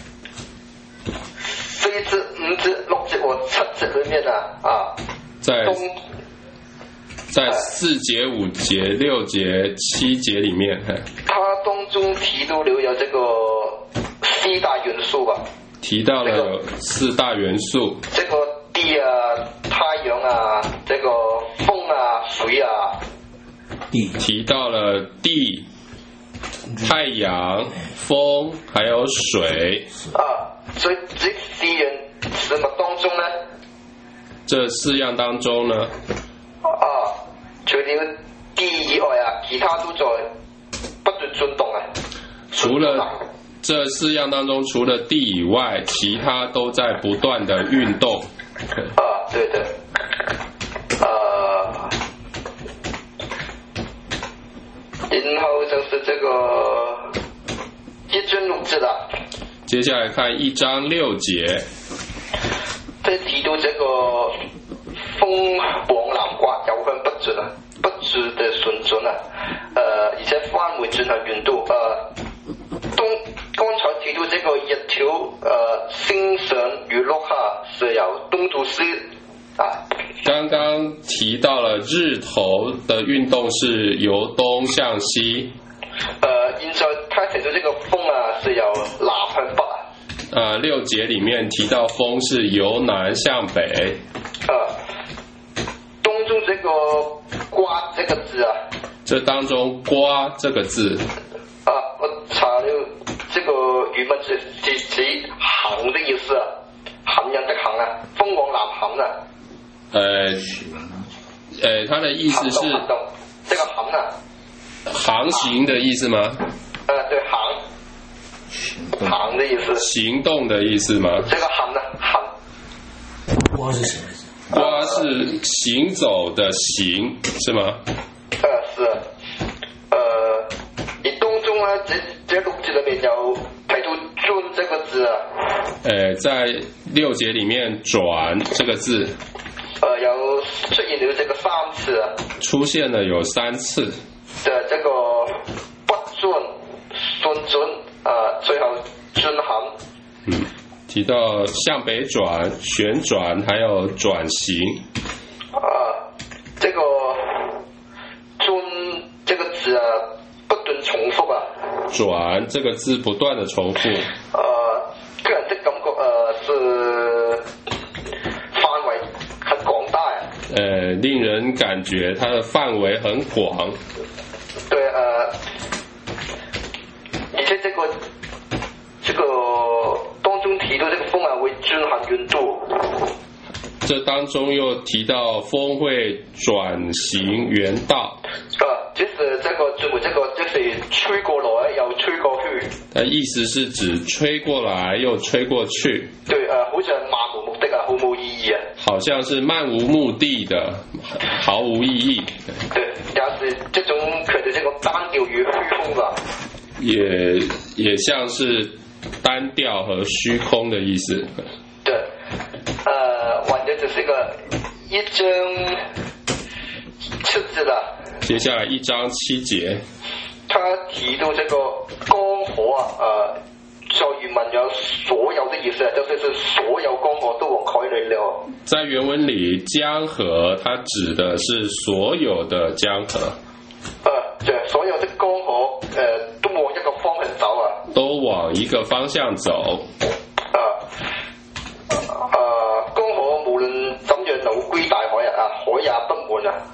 四节、五节、六节或七节里面呢啊， 在东在四节、五节、六节、七节里面， 它当中提到了有这个四大元素吧。 提到了四大元素， 这个地啊、太阳啊、这个风啊、水啊， 地提到了地、太阳、风还有水啊，所以这四样事物当中呢， 这四样当中呢， 啊，除了地以外啊，其他都在不斷轉動啊。 除了这四样当中，除了地以外，其他都在不断的运动。 啊，对对，呃，然后就是这个一尊六字啦。 接下来看一章六节， 这提到这个風往南刮，有向北轉啊，北轉的順轉啊，呃，而且返回進行原度，呃，當剛才提到這個日條，呃，升上與落下是由東到西啊。 刚刚提到了日头的运动是由东向西， 呃，現在他提到這個風啊是由南向北啊。 呃，六节里面提到风是由南向北， 呃，當中這個刮這個字啊， 这当中刮这个字， 啊，我查了這個語文是是指行的意思啊，行人的行啊，風往南行啊。 呃，呃，它的意思是行動，這個行啊， 航行的意思吗？ 呃，對，行，行的意思。 行動的意思嗎？ 這個行啊，行。 刮是什麼意思？ 刮是行走的行，是嗎？ 呃，是。呃，而當中呢，這這六節裏面有提到轉這個字啊。 呃，在六節裡面轉這個字。 呃，有出現了這個三次啊。 出現了有三次。 的這個北轉、順轉，呃，最後轉行。 嗯，提到向北轉、旋轉，還有轉型。 啊、呃，這個轉這個字啊，不斷重複啊。 轉這個字不斷的重複。 呃，個人的感覺呃是範圍很廣大。 呃，令人感覺它的範圍很廣。 對，呃，而且這個這個當中提到這個風啊會轉行遠度。 這當中又提到風會轉型原道。 啊，就是這個轉回這個，就是吹過來又吹過去。 它意思是指吹過來又吹過去。 對，呃，好像漫無目的啊，毫無意義啊。 好像是漫無目的的，毫無意義。 對，也是這種佢哋這個單調與虛空吧。 也也像是單調和虛空的意思。 對，呃，或者就是個一章七節啦。 接下來一章七節， 他提到這個江河啊，呃，在原文有所有的意思啊，就是是所有江河都往海裏流。 在原文裡，江河它指的是所有的江河。 呃，就所有的江河，呃，都往一個方向走啊。 都往一個方向走。 啊，呃，江河無論怎樣流歸大海啊，海也不滿啊。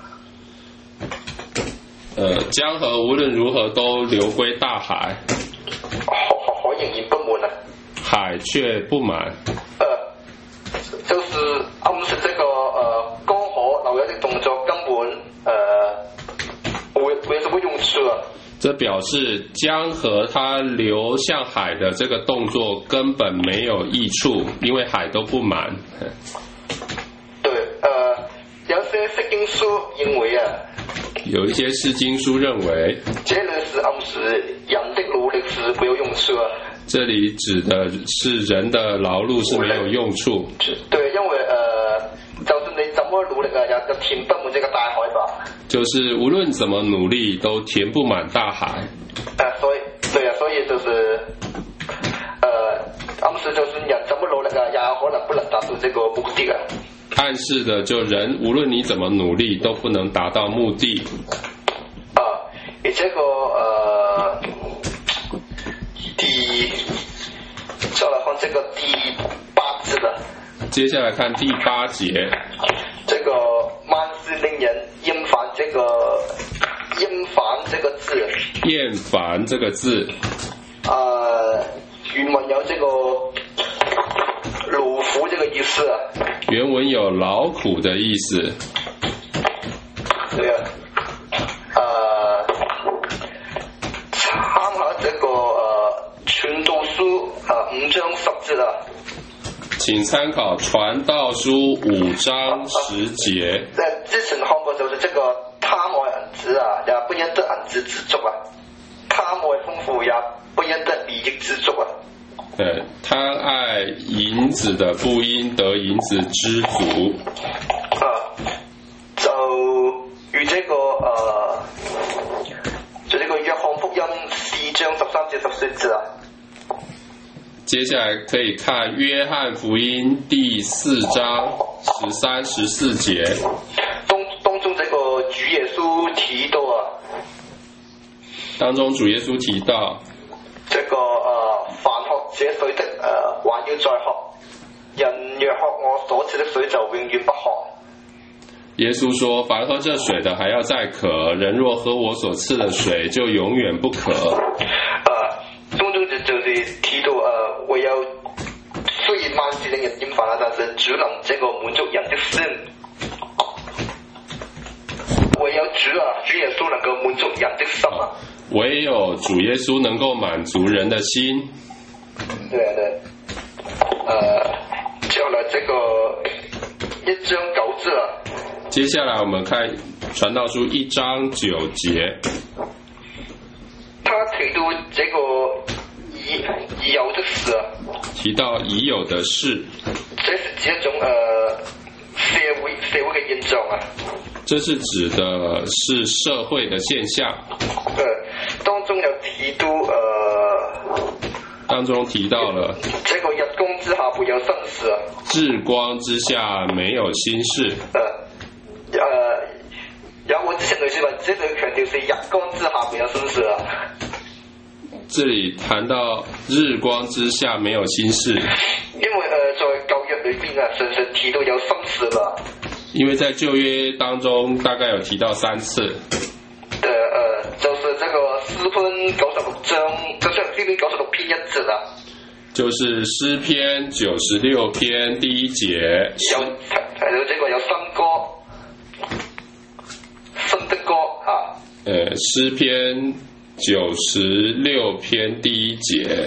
呃，江河無論如何都流歸大海， 海海仍然不滿啊， 海卻不滿。 呃，就是暗示這個呃江河流有的動作根本呃沒沒什麼用處啊。 這表示江河它流向海的這個動作根本沒有益處，因為海都不滿。 對，呃，有些釋經書認為啊。 有一些釋經書認為， 這裏是暗示人的努力是沒有用處啊。 这里指的是人的劳碌是没有用处。 对，因为呃，就是你怎么努力啊，也就填不满这个大海吧。 就是无论怎么努力，都填不满大海。 啊，所以对啊，所以就是呃，暗示就是人怎么努力啊，也可能不能达到这个目的啊。 暗示的就人无论你怎么努力，都不能达到目的。 啊，而这个呃，第再来看这个第八字了。 接下来看第八节， 这个万事令人厌烦，这个厌烦这个字， 厌烦这个字， 呃，原文有这个鲁服这个意思啊。 原文有劳苦的意思。 对啊，呃，参考这个呃《传道书》啊五章十節啦。 請參考《傳道書》五章十節。 誒，之前看過就是這個貪愛銀子啊，也不應得銀子知足啊；貪愛豐富，也不應得利益知足啊。 對，貪愛銀子的不應得銀子知足。 啊，就如這個呃，就這個約翰福音四章十三至十四節啊。 接下來可以看約翰福音第四章十三、十四節。 當當中這個主耶穌提到啊， 當中主耶穌提到， 這個呃，凡學這水的呃，還要再學，人若喝我所賜的水，就永遠不渴。 耶穌說：凡喝這水的還要再渴，人若喝我所賜的水，就永遠不渴。 呃，當中就就是提到呃，唯有雖然萬事令人厭煩啊，但是主能這個滿足人的心。唯有主啊，主耶穌能夠滿足人的心啊。 唯有主耶穌能夠滿足人的心。 對啊對，呃，接下來這個一章九字啊。 接下來我們看傳道書一章九節。 他提到這個已已有的事啊。 提到已有的事。 這是指一種呃社會社會嘅現象啊。 這是指的是社會的現象。 呃，當中有提到呃， 當中提到了這個日光之下沒有新事啊。 日光之下沒有新事。 呃，呃，有我之前類似話，這裡強調是日光之下沒有新事啊。 這裡談到日光之下沒有新事。 因為呃，在舊約裏邊啊，常常提到有新事啦。 因為在舊約當中大概有提到三次。 呃呃，就是這個詩篇九十六章，就是詩篇九十六篇一節啦。就是詩篇九十六篇第一節。 有提到這個有新歌，新的歌啊。 呃，詩篇九十六篇第一節，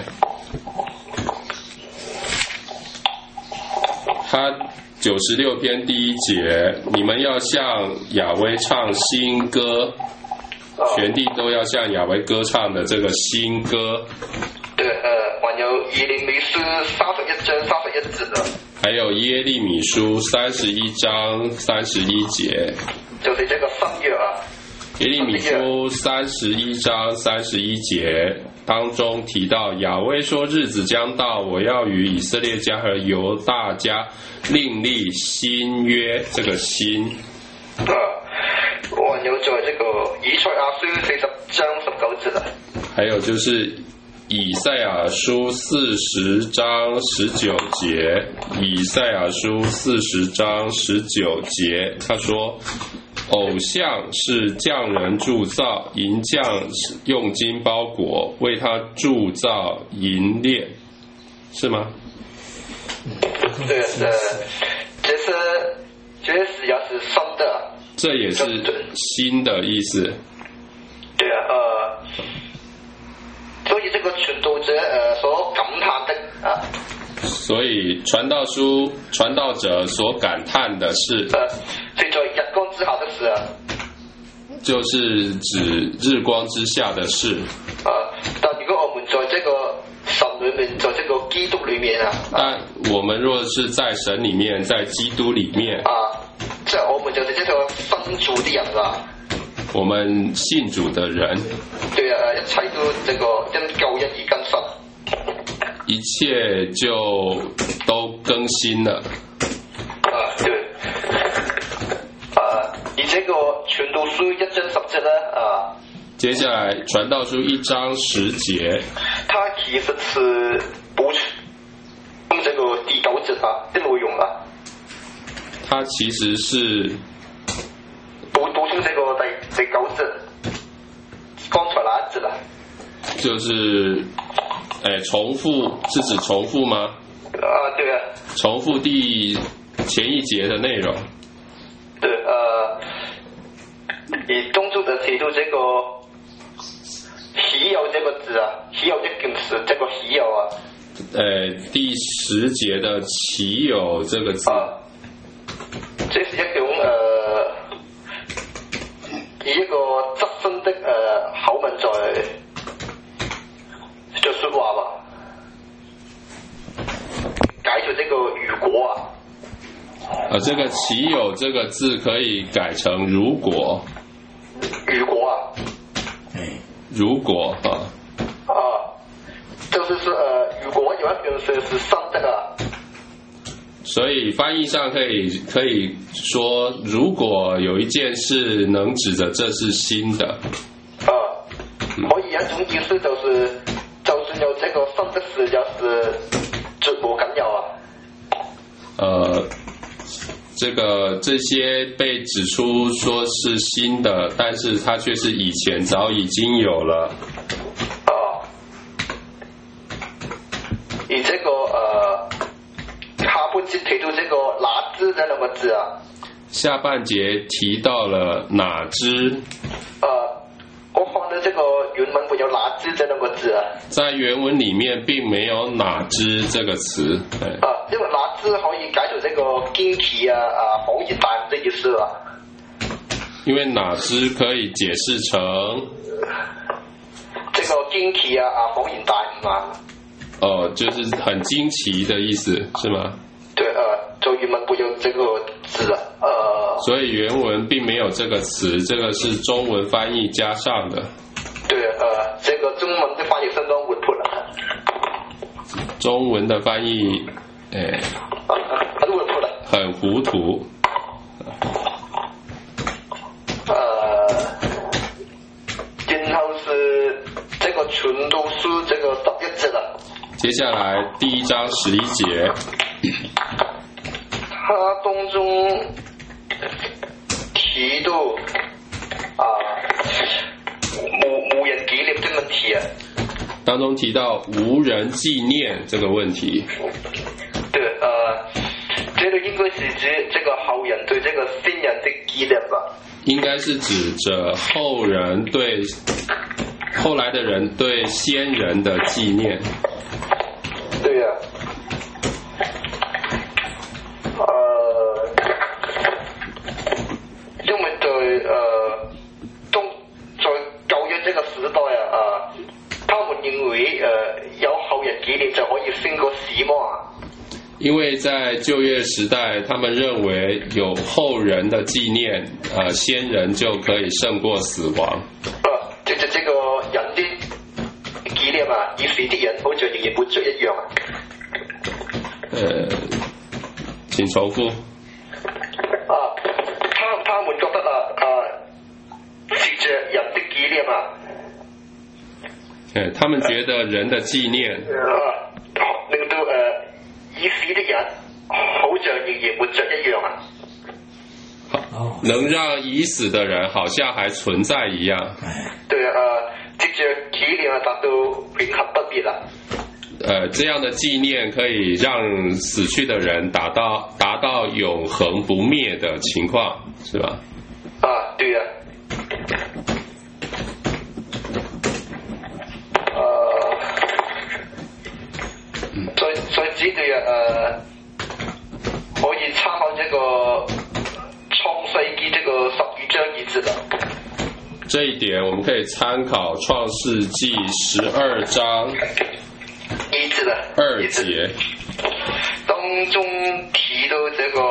他九十六篇第一節，你們要向雅威唱新歌，全地都要向雅威歌唱的這個新歌。 對，呃，還有耶利米書三十一章三十一節啊。 還有耶利米書三十一章三十一節， 就是這個新約啊。 耶利米書三十一章三十一節當中提到，雅威說日子將到，我要與以色列家和猶大家另立新約，這個新。 啊，還有在這個以賽亞書四十章十九節啊。還有就是以賽亞書四十章十九節，以賽亞書四十章十九節，他說，偶像是匠人鑄造，銀匠用金包裹，為他鑄造銀鏈，是嗎？ 對，呃，這是這是也是新的。 這也是新的意思。 對啊，呃，所以這個傳道者呃所感嘆的啊。 所以傳道書傳道者所感嘆的是。 呃。是在日光之下的事啊，就是指日光之下的事。 啊，但如果我們在這個神裏里面，在这个基督里面啊。 但我们若是在神里面，在基督里面啊，这我们就是这个信主的人啊。 我们信主的人， 对啊，一切都这个因救恩而更新。 一切就都更新了。 啊，对。啊，而这个傳道書一章十節呢，啊。 接下來傳道書一章十節， 它其實是補充這個第九節啊的內容啊。 它其實是補補充這個第第九節，剛才那一節啊。 就是誒重複，是指重複嗎？ 啊，對啊。 重複第前一節的內容。 對，呃，而當中就提到這個喜有這個字啊，喜有一件事，這個喜有啊。 誒，第十節的喜有這個字。 啊，這是一種呃，以一個側身的呃口吻在在說話吧。改做這個如果啊。 啊，這個喜有這個字可以改成如果。 如果啊。 如果啊。 啊，就是說呃，如果有一件事是新的啊。 所以翻譯上可以可以說，如果有一件事能指着這是新的。 啊，可以一種意思就是，就算有這個新的事，也是絕無僅有啊。 呃。這個這些被指出說是新的，但是它卻是以前早已經有了。 啊，而這個呃下半節提到這個哪知這兩個字啊。 下半節提到了哪知。 呃，我看到這個原文沒有哪知這兩個字啊。 在原文裡面並沒有哪知這個詞。 啊，因為哪知可以解做這個驚奇啊啊恍然大悟的意思啊。 因為哪知可以解釋成這個驚奇啊啊恍然大悟啊。 哦，就是很驚奇的意思，是嗎？ 對，呃，就原文沒有這個字啊，呃。 所以原文並沒有這個詞，這個是中文翻譯加上的。 對，呃，這個中文的翻譯相當活潑啊。 中文的翻譯，誒， 很活潑啊。 很糊塗。 呃，然後是這個傳道書這個十一節啊。 接下來第一章十一節， 它當中提到啊無無人紀念的問題啊。 當中提到無人紀念這個問題。 對，呃，這個應該是指這個後人對這個先人的紀念吧。 應該是指着後人對後來的人對先人的紀念。 對啊，呃，因為在呃當在舊約這個時代啊，啊，他們認為呃有後人紀念就可以勝過死亡。 因為在舊約時代，他們認為有後人的紀念，呃，先人就可以勝過死亡。 啊，即係這個人的紀念啊，已死的人好像仍然活着一樣啊。 呃，請重複。 啊，他他們覺得啊啊，是着人的紀念啊。 呃，他們覺得人的紀念。 啊，令到呃已死的人好像仍然活着一樣啊。 好，能讓已死的人好像還存在一樣。 對啊，藉着紀念啊，達到永恆不滅啊。 呃，這樣的紀念可以讓死去的人達到達到永恆不滅的情況，是吧？ 啊，對啊。呃，再再指對啊，呃，可以參考這個創世記這個十二章二節啊。 這一點我們可以參考創世記十二章。 二節的二节当中提到这个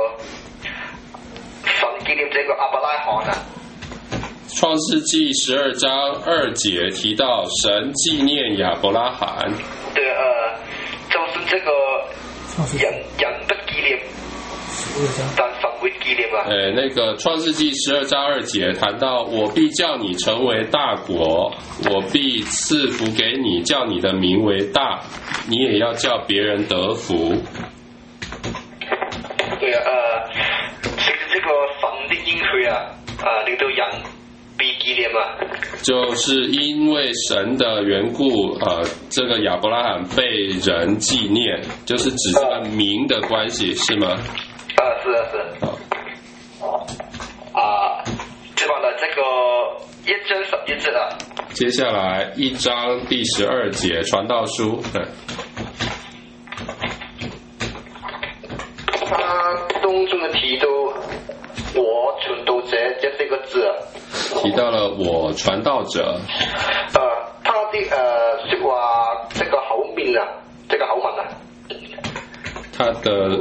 神纪念这个亚伯拉罕啊。 创世纪十二章二节提到神纪念亚伯拉罕。 对，呃，就是这个人人不纪念，但神会纪念啊。 呃，那个创世纪十二章二节谈到，我必叫你成为大国，我必赐福给你，叫你的名为大，你也要叫别人得福。 对啊，呃，这个这个神的应许啊，啊，令到人被纪念啊。 就是因为神的缘故，呃，这个亚伯拉罕被人纪念，就是指这个名的关系，是吗？ 啊，是啊，是。啊，知道了，这个一章十一节啊。 接下来一章第十二节，传道书。嗯， 他当中的提到我传道者这四个字啊。 提到了我传道者。 呃，他的呃说话这个口面啊，这个口吻啊。 他的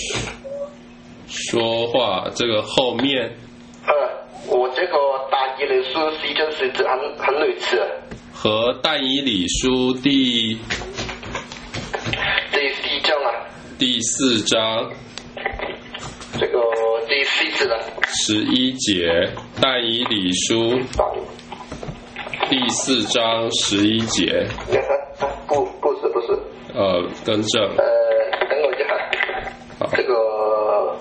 说话这个后面。 呃，我这个但以理书四章四节很很类似啊。 和但以理书第第四章啊。 第四章。 这个第四节啊。 十一节，但以理书第四章十一节。 不，不是，不是。 呃，更正。 呃，等我一下。 好。 这个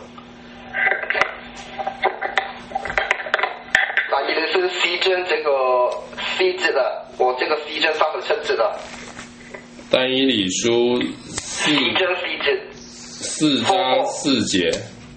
但以理书四章这个四节的，我这个四章三十七节的。 但以理书四章四节。 四章四节。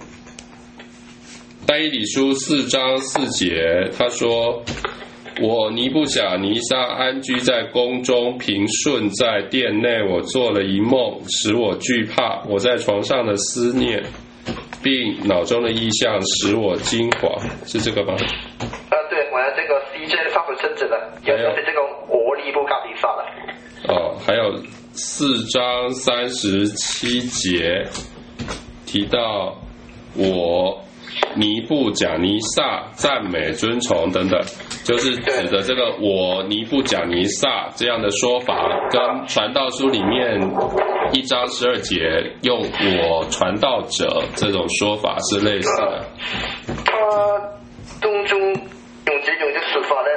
但以理书四章四节，他说：“我尼布甲尼撒安居在宫中，平顺在殿内。我做了一梦，使我惧怕。我在床上的思念，并脑中的意象，使我惊惶。”是这个吗？ 啊，对，我要这个四章三十七节的，也就是这个我尼布甲尼撒了。 哦，还有四章三十七节提到我。尼布甲尼撒赞美尊崇等等，就是指的这个我尼布甲尼撒这样的说法，跟传道书里面一章十二节用我传道者这种说法是类似的。 他当中用这种的说法呢，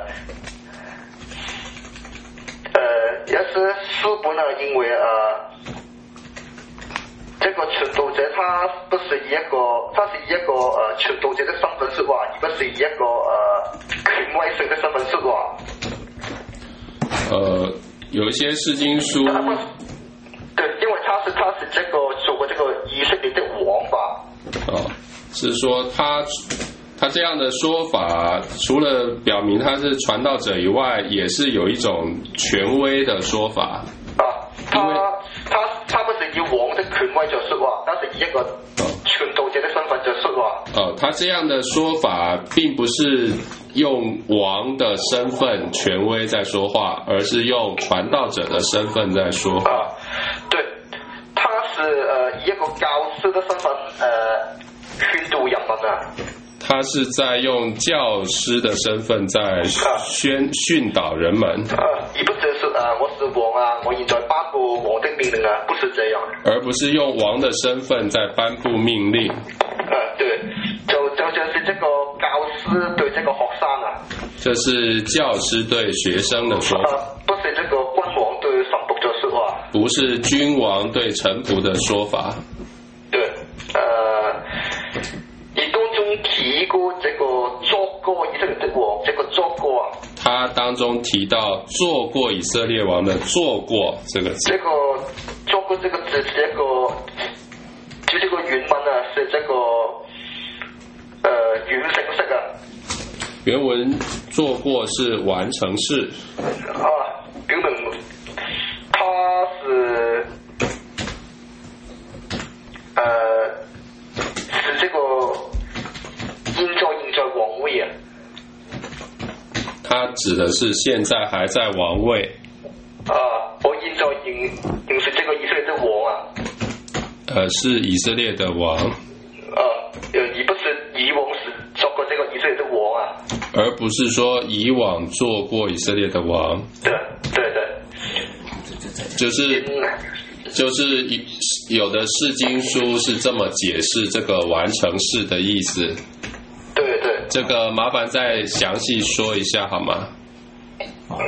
呃呃，也是书本呢，因为呃。这个传道者他不是以一个，他是以一个呃传道者的身份说话，而不是以一个呃权威性的身份说话。 呃，有一些释经书。 对，因为他是他是这个做过这个以色列的王吧。 哦，是说他他这样的说法，除了表明他是传道者以外，也是有一种权威的说法。 啊，他他他不是以王的权威在说话，他是以一个传道者的身份在说话。 哦，他这样的说法并不是用王的身份权威在说话，而是用传道者的身份在说话。 啊，对，他是呃以一个教师的身份呃宣导人民啊。 他是在用教师的身份在宣训导人们， 呃，而不只是呃我是王啊，我现在颁布王的命令啊，不是这样， 而不是用王的身份在颁布命令。 呃，对，就就像是这个教师对这个学生啊， 这是教师对学生的说法， 呃，不是这个君王对臣仆的说话， 不是君王对臣仆的说法。 对，呃。而当中提过这个做过以色列的王，这个做过啊， 他当中提到做过以色列王的做过这个字， 这个做过这个字，这个就这个原文啊，是这个呃完成式啊。 原文做过是完成式。 啊，表明他是呃是这个。现在现在王位啊， 他指的是现在还在王位。 啊，我现在认认识这个以色列的王啊？ 呃，是以色列的王。 呃，呃，而不是以往是做过这个以色列的王啊。 而不是说以往做过以色列的王。 对对对。 就是就是有的释经书是这么解释这个完成式的意思。 对对。 这个麻烦再详细说一下好吗？ 啊，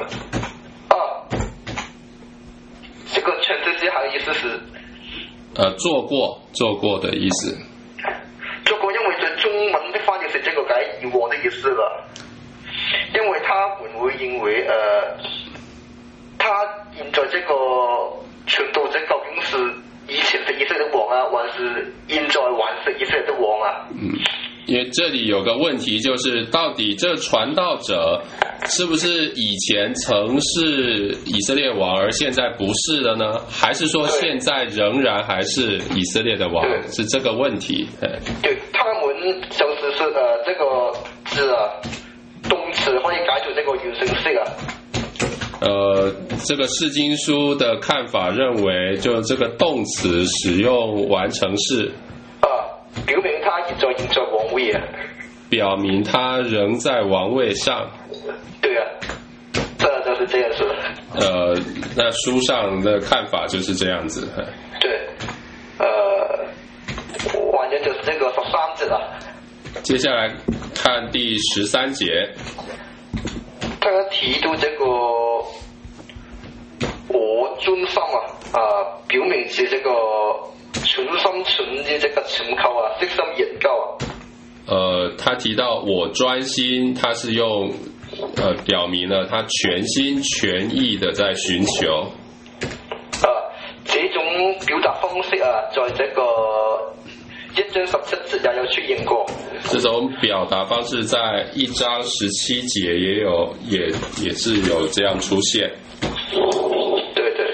这个全知识还有意思是。 呃，做过做过的意思。 做过，因为在中文的翻译是这个改以往的意思了，因为他们会认为呃，他现在这个传道者究竟是以前是以色列的王啊，还是现在还是以色列的王啊？ 嗯，因为这里有个问题，就是到底这传道者是不是以前曾是以色列王，而现在不是了呢？还是说现在仍然还是以色列的王？是这个问题。 对，他们就是是呃这个字啊，动词可以改做这个原形式啊。 呃，这个释经书的看法认为，就这个动词使用完成式。 啊，表明他现在现在王位啊。 表明他仍在王位上。 对啊，这就是这样子。 呃，那书上的看法就是这样子。 对，呃，反正就是这个十三节啊。 接下来看第十三节， 他提到这个我遵心啊，啊，表明是这个全心全意这个尋求啊，悉心研究啊。 呃，他提到我专心，他是用呃表明了他全心全意的在寻求。 啊，這種表達方式啊，在這個一章十七節也有出現過。 這種表達方式在一章十七節也有，也也是有這樣出現。 對對，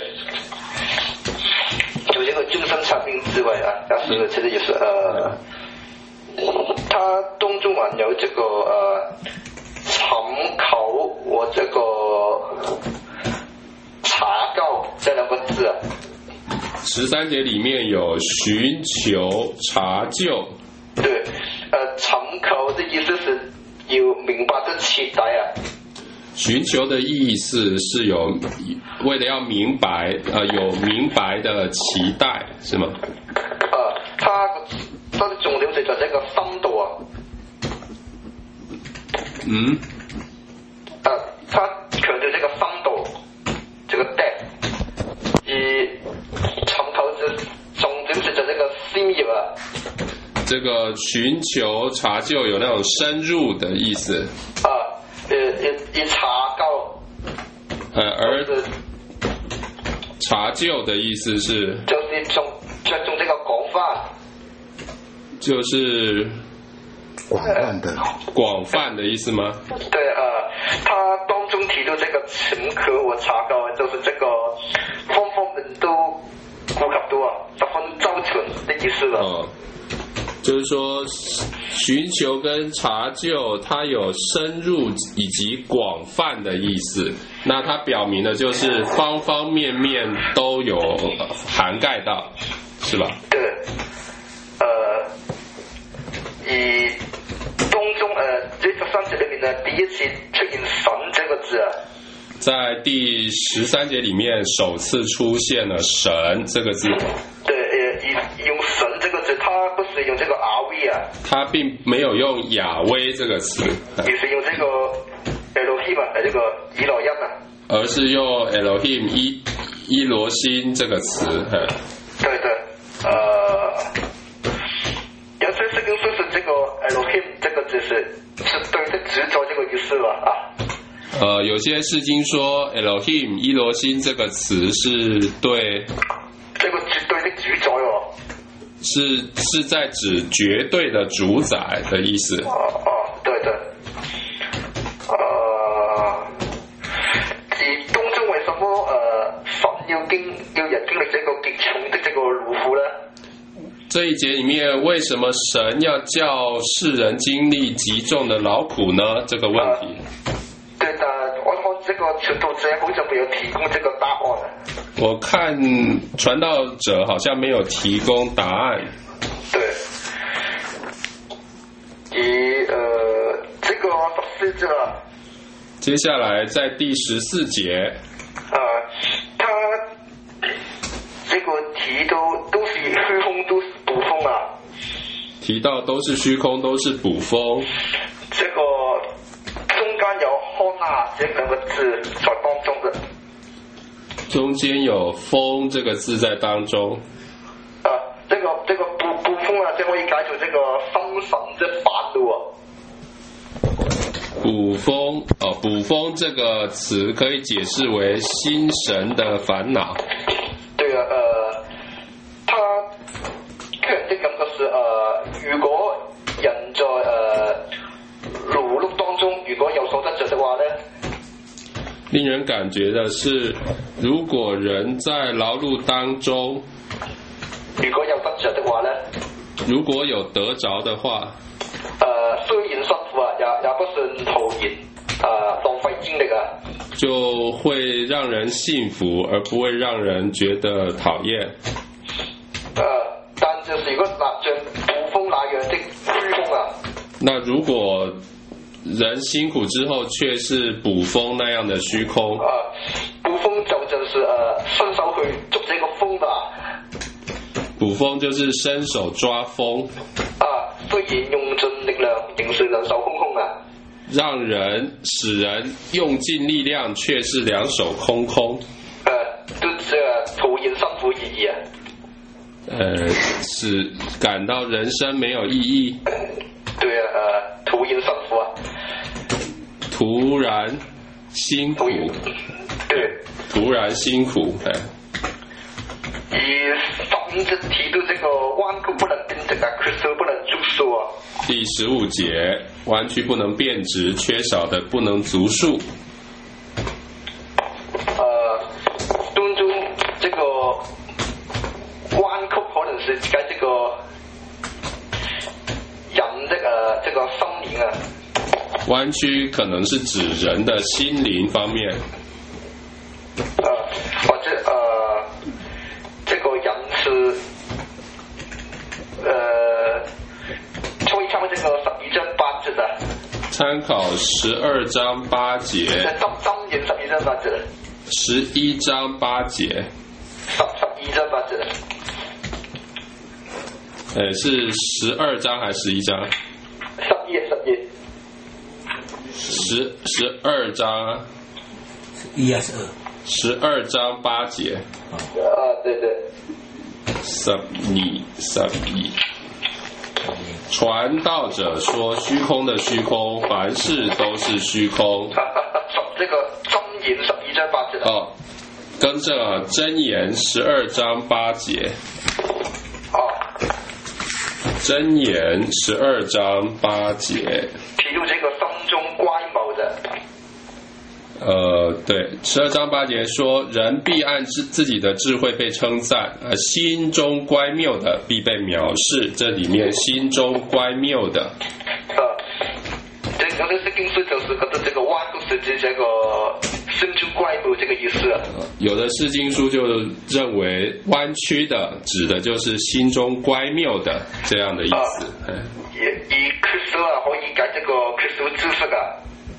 就這個終身察邊智慧啊，也是其實也是呃。他當中還有這個呃尋求和這個查究這兩個字啊。 十三節裡面有尋求、查究。 對，呃尋求的意思是要明白的徹底啊。 尋求的意思是有為了要明白，呃有明白的期待，是嗎？ 呃，他它的重點就在這個深度啊。 嗯。 呃，他強調這個深度，這個 depth，而尋求的重點是在這個深入啊。 這個尋求查究有那種深入的意思。 啊，呃，而查究。 呃，而查究的意思是。 就是重着重這個廣泛。 就是廣泛的， 廣泛的意思嗎？ 對，呃，他當中提到這個尋求和查究，就是這個方方面都顧及到啊，十分周全的意思了。 哦，就是說尋求跟查究，它有深入以及廣泛的意思。那它表明的就是方方面面都有涵蓋到，是吧？ 對，呃。而當中誒，這十三節裏面呢，第一次出現神這個字啊， 在第十三節裡面首次出現了神這個字。 對，呃，而用神這個字，它不是用這個亞威啊， 它並沒有用亞威這個詞， 而是用這個 Elohim 啊，這個以羅音啊， 而是用 Elohim 伊伊羅辛這個詞。 對對，呃。有些聖經說是這個 Elohim 這個字是是對的主宰這個意思了啊。 呃，有些釋經說 Elohim 伊羅辛這個詞是對， 這個絕對的主宰哦， 是是在指絕對的主宰的意思。 哦哦，對對，呃，而當中為什麼呃神要經要人經歷這個極重的這個勞苦呢？ 這一節裡面，為什麼神要叫世人經歷極重的勞苦呢？這個問題。 呃、對，但我看這個传道者好像没有提供这个答案啊。 我看传道者好像没有提供答案。 对。以呃这个十四节了。 接下来在第十四节。 呃，他这个提到都是虚空，都是捕风啊。 提到都是虚空，都是捕风。 这个中间有空啊这两个字在当中的。 中间有风这个字在当中。 啊，这个这个捕捕风啊，这可以解做这个心神的烦恼啊。 捕风哦，捕风这个词可以解释为心神的烦恼。 对啊，呃，他個人的感覺是，呃，如果人在呃勞碌當中，如果有所得着的話呢， 令人感覺的是，如果人在勞碌當中， 如果有得着的話呢， 如果有得着的話， 呃，雖然辛苦啊，也也不算徒然，呃，浪費精力啊。 就會讓人幸福，而不會讓人覺得討厭。 呃，但就是如果那像捕風那樣的虛空啊， 那如果人辛苦之後卻是捕風那樣的虛空， 呃，捕風就就是呃伸手去捉這個風的啊。 捕風就是伸手抓風。 啊，雖然用盡力量，仍是兩手空空啊。 讓人使人用盡力量，卻是兩手空空。 呃，都這個徒然辛苦意義啊。 呃，使感到人生沒有意義。 對啊，呃，徒然辛苦啊。 突然辛苦。 對。 突然辛苦，哎。 而十五節提到這個彎曲不能變直啊，缺少不能足數啊。 第十五節，彎曲不能變直，缺少的不能足數。 呃，當中這個彎曲可能是解這個人的呃這個心靈啊。 彎曲可能是指人的心靈方面。 呃，或者呃，這個人是呃。可以參考這個十二章八節啊。 參考十二章八節。 針針言十二章八節。 十一章八節。 十十二章八節。 誒，是十二章還是十一章？ 十二十二。 十十二章。 一啊十二。 十二章八節。 啊，對對。 十二十二。傳道者說虛空的虛空，凡事都是虛空。 這個箴言十二章八節。 哦，更正啊，箴言十二章八節。 哦。 箴言十二章八節。 提到這個心中乖謬的。 呃，對，十二章八節說，人必按自自己的智慧被稱讚，呃，心中乖謬的必被藐視。這裡面心中乖謬的， 呃，這有的釋經書就是覺得這個彎曲是指這個心中乖謬這個意思啊。 有的釋經書就認為彎曲的指的就是心中乖謬的這樣的意思。而而缺少啊，可以解這個缺少知識啊。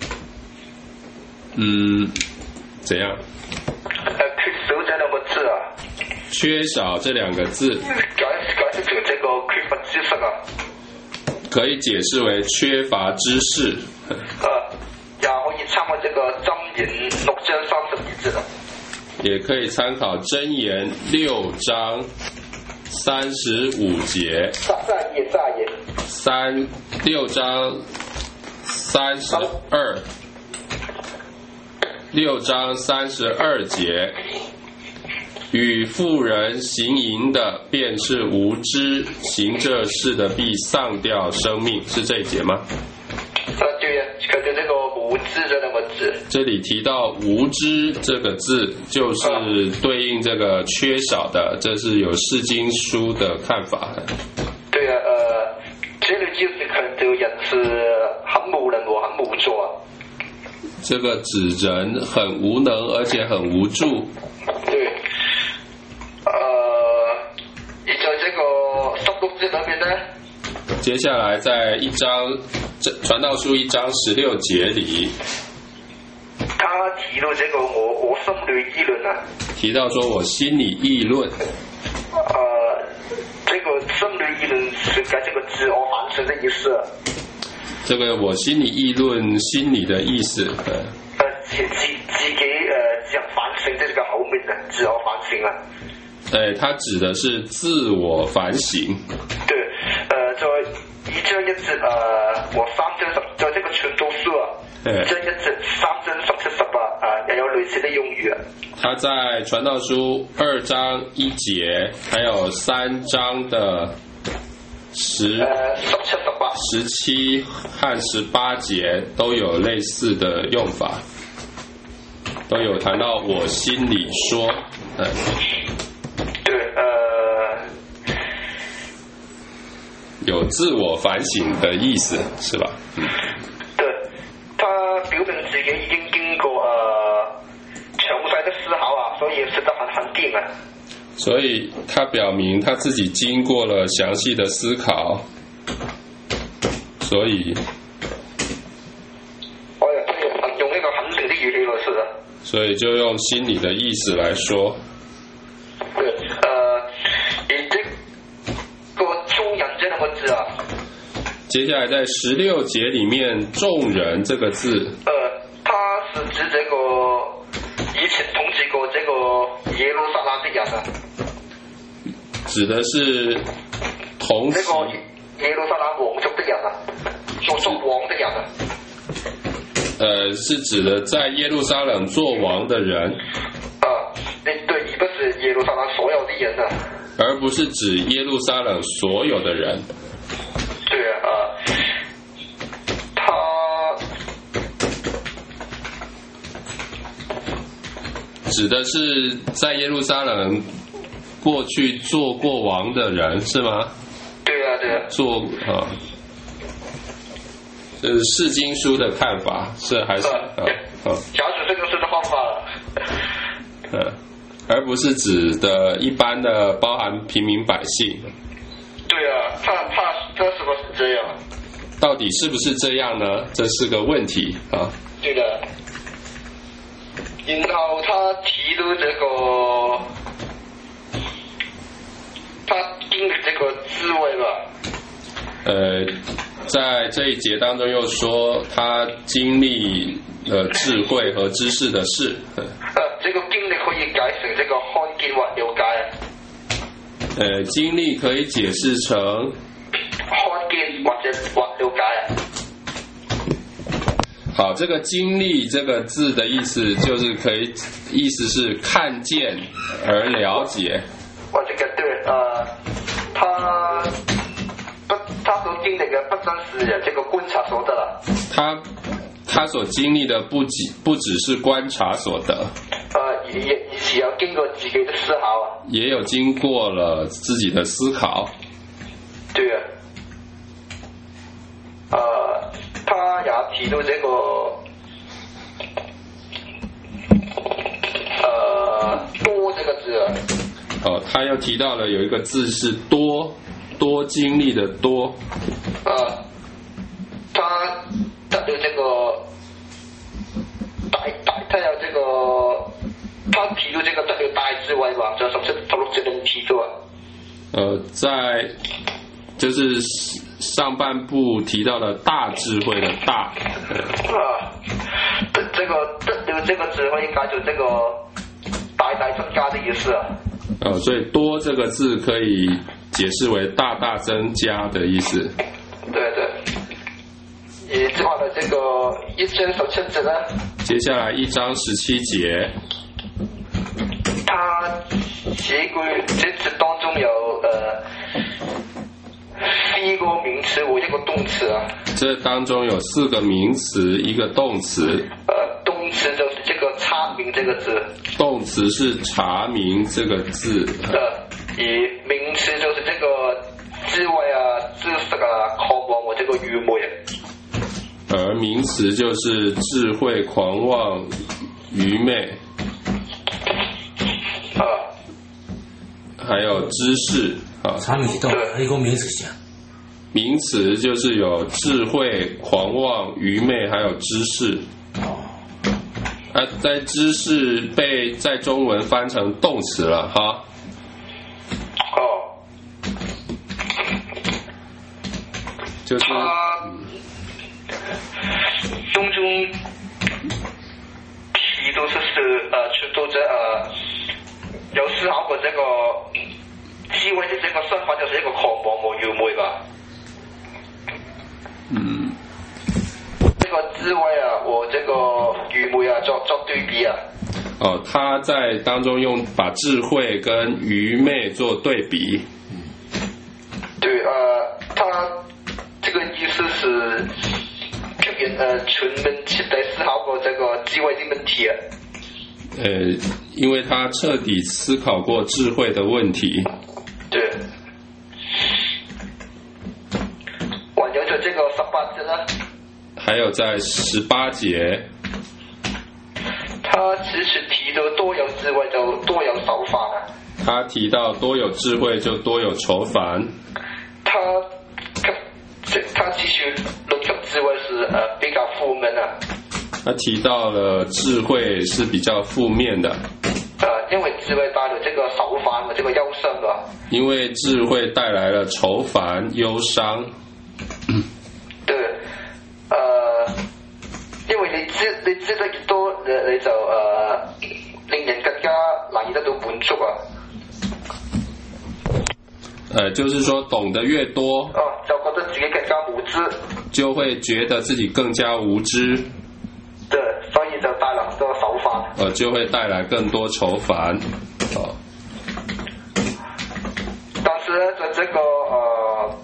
嗯，怎樣？ 呃，缺少這兩個字啊。 缺少這兩個字。 解解釋成這個缺乏知識啊。 可以解釋為缺乏知識。 呃，也可以參考這個箴言六章三十二節啊。 也可以參考箴言六章三十五節。 三三頁三頁。 三六章三十二。六章三十二節，與婦人行淫的，便是無知；行這事的，必喪掉生命。是這一節嗎？ 啊，對啊，佢哋呢個無知這兩個字。 這裡提到無知這個字，就是對應這個缺少的，這是有釋經書的看法。 對啊，呃，這裡就是強調人是很無能和很無助啊。 这个指人很无能，而且很无助。 对，呃，而在这个十六節裏面呢， 接下來在一章這傳道書一章十六節裡， 他提到這個我我心裏議論啊， 提到說我心裡議論。 呃，這個心裏議論是該這個自我反省的意思。 這個我心裡議論，心裡的意思。 呃，自自自己呃自反省的這個後面啊，自我反省啊。 誒，它指的是自我反省。 對，呃，在二章一節呃和三章十，在這個傳道書啊，二章一節三章十七十八啊，也有類似的用語啊。 它在傳道書二章一節，還有三章的十、 呃、十七、十八、 十七和十八節都有類似的用法，都有談到我心裡說，嗯， 對，呃， 有自我反省的意思，是吧？嗯， 對，他表明自己已經經過呃詳細的思考啊，所以寫得很肯定啊。 所以他表明他自己經過了詳細的思考，所以， 我也可以用一個肯定的語氣來說啊。 所以就用心裡的意思來說。 對，呃，而這個眾人這兩個字啊， 接下來在十六節裡面，眾人這個字， 呃，它是指這個以前統治過這個耶路撒冷的人啊。 指的是同時這個耶路撒冷王族的人啊，做做王的人啊。 呃，是指的在耶路撒冷做王的人。 啊，對，而不是耶路撒冷所有的人啊。 而不是指耶路撒冷所有的人。 對啊，啊，他指的是在耶路撒冷過去做過王的人，是嗎？ 對啊，對啊。 做啊，這是釋經書的看法，是還是啊？啊， 假使這個是的方法。 嗯，而不是指的一般的包含平民百姓。 對啊，他他他是不是這樣？ 到底是不是這樣呢？這是個問題啊。 對的。然後他提到這個，他經歷這個智慧吧。 呃，在這一節當中又說他經歷了智慧和知識的事。 呃，這個經歷可以解成這個看見或了解啊。 呃，經歷可以解釋成看見或者或了解啊。 好，這個經歷這個字的意思就是可以，意思是看見而了解。 或者嘅對，呃，他不，他所經歷嘅不單是這個觀察所得啦。 他他所經歷的不只不只是觀察所得。 呃，也也也是有經過自己的思考啊。 也有經過了自己的思考。 對啊。呃，他也提到這個，呃，多這個字啊。 哦，他又提到了有一個字是多，多經歷的多。 呃，他得到這個大大，他有這個，他提到這個得到大智慧吧，就十七、十六節能提到啊。 呃，在就是上半部提到了大智慧的大。 啊，這個得到這個字可以解做這個大大增加的意思啊。 呃，所以多這個字可以解釋為大大增加的意思。 對對。而接下來這個一章十七節呢？ 接下來一章十七節。 他這句這節當中有呃四個名詞和一個動詞啊。 這當中有四個名詞，一個動詞。 呃，動詞就是這個查明這個字。 動詞是查明這個字。 呃，而名詞就是這個智慧啊、知識啊、渴望和這個愚昧。 而名词就是智慧、狂妄、愚昧， 啊， 还有知识啊。 啥名词都有，一个名词讲。 名词就是有智慧、狂妄、愚昧，还有知识。啊，在知识被在中文翻成动词了哈。 哦， 就是他当中提到就是呃，出到这呃，有思考过这个智慧的这个身份，就是一个狂妄和愚昧吧。 嗯， 这个智慧啊，和这个愚昧啊做做对比啊。 哦，他在当中用把智慧跟愚昧做对比。 对，呃，他这个意思是特别呃全面彻底思考过这个智慧的问题啊。 呃，因为他彻底思考过智慧的问题。 对。还有就这个十八节呢。 还有在十八节。 他其实提到多有智慧就多有手法啊。 他提到多有智慧就多有愁烦。 他他其实论述智慧是呃比较负面的。 他提到了智慧是比较负面的。 呃，因为智慧带来这个愁烦和这个忧伤啊。 因为智慧带来了愁烦、忧伤。 对，呃，因为你知你知得越多，你你就呃令人更加難以得到滿足啊。 呃，就是说懂得越多， 哦，就覺得自己更加無知， 就會覺得自己更加無知。 對，所以就帶來很多手法。 呃，就會帶來更多愁煩。哦。 但是呢，在這個呃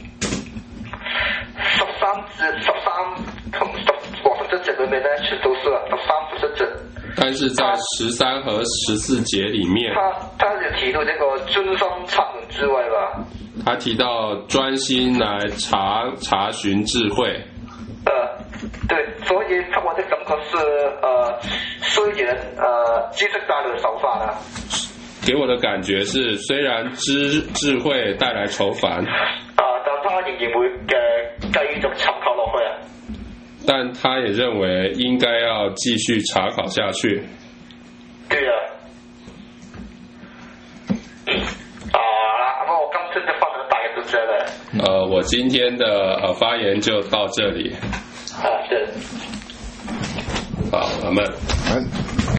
十三節、十三同十和十七節裏面呢，全都是十三、十七節。 但是在十三和十四节里面， 他他就提到这个專心查問智慧吧。 他提到專心來查查詢智慧。 呃，對，所以給我的感覺是，呃，雖然呃知識帶來手法啦， 給我的感覺是，雖然知智慧帶來愁煩， 啊、呃，但他仍然會嘅繼續尋求落去啊。 但他也認為應該要繼續查考下去。 對啊。啊，那我今天的發言大概就這裡。 呃，我今天的呃發言就到這裡。 啊，對。 好，阿們。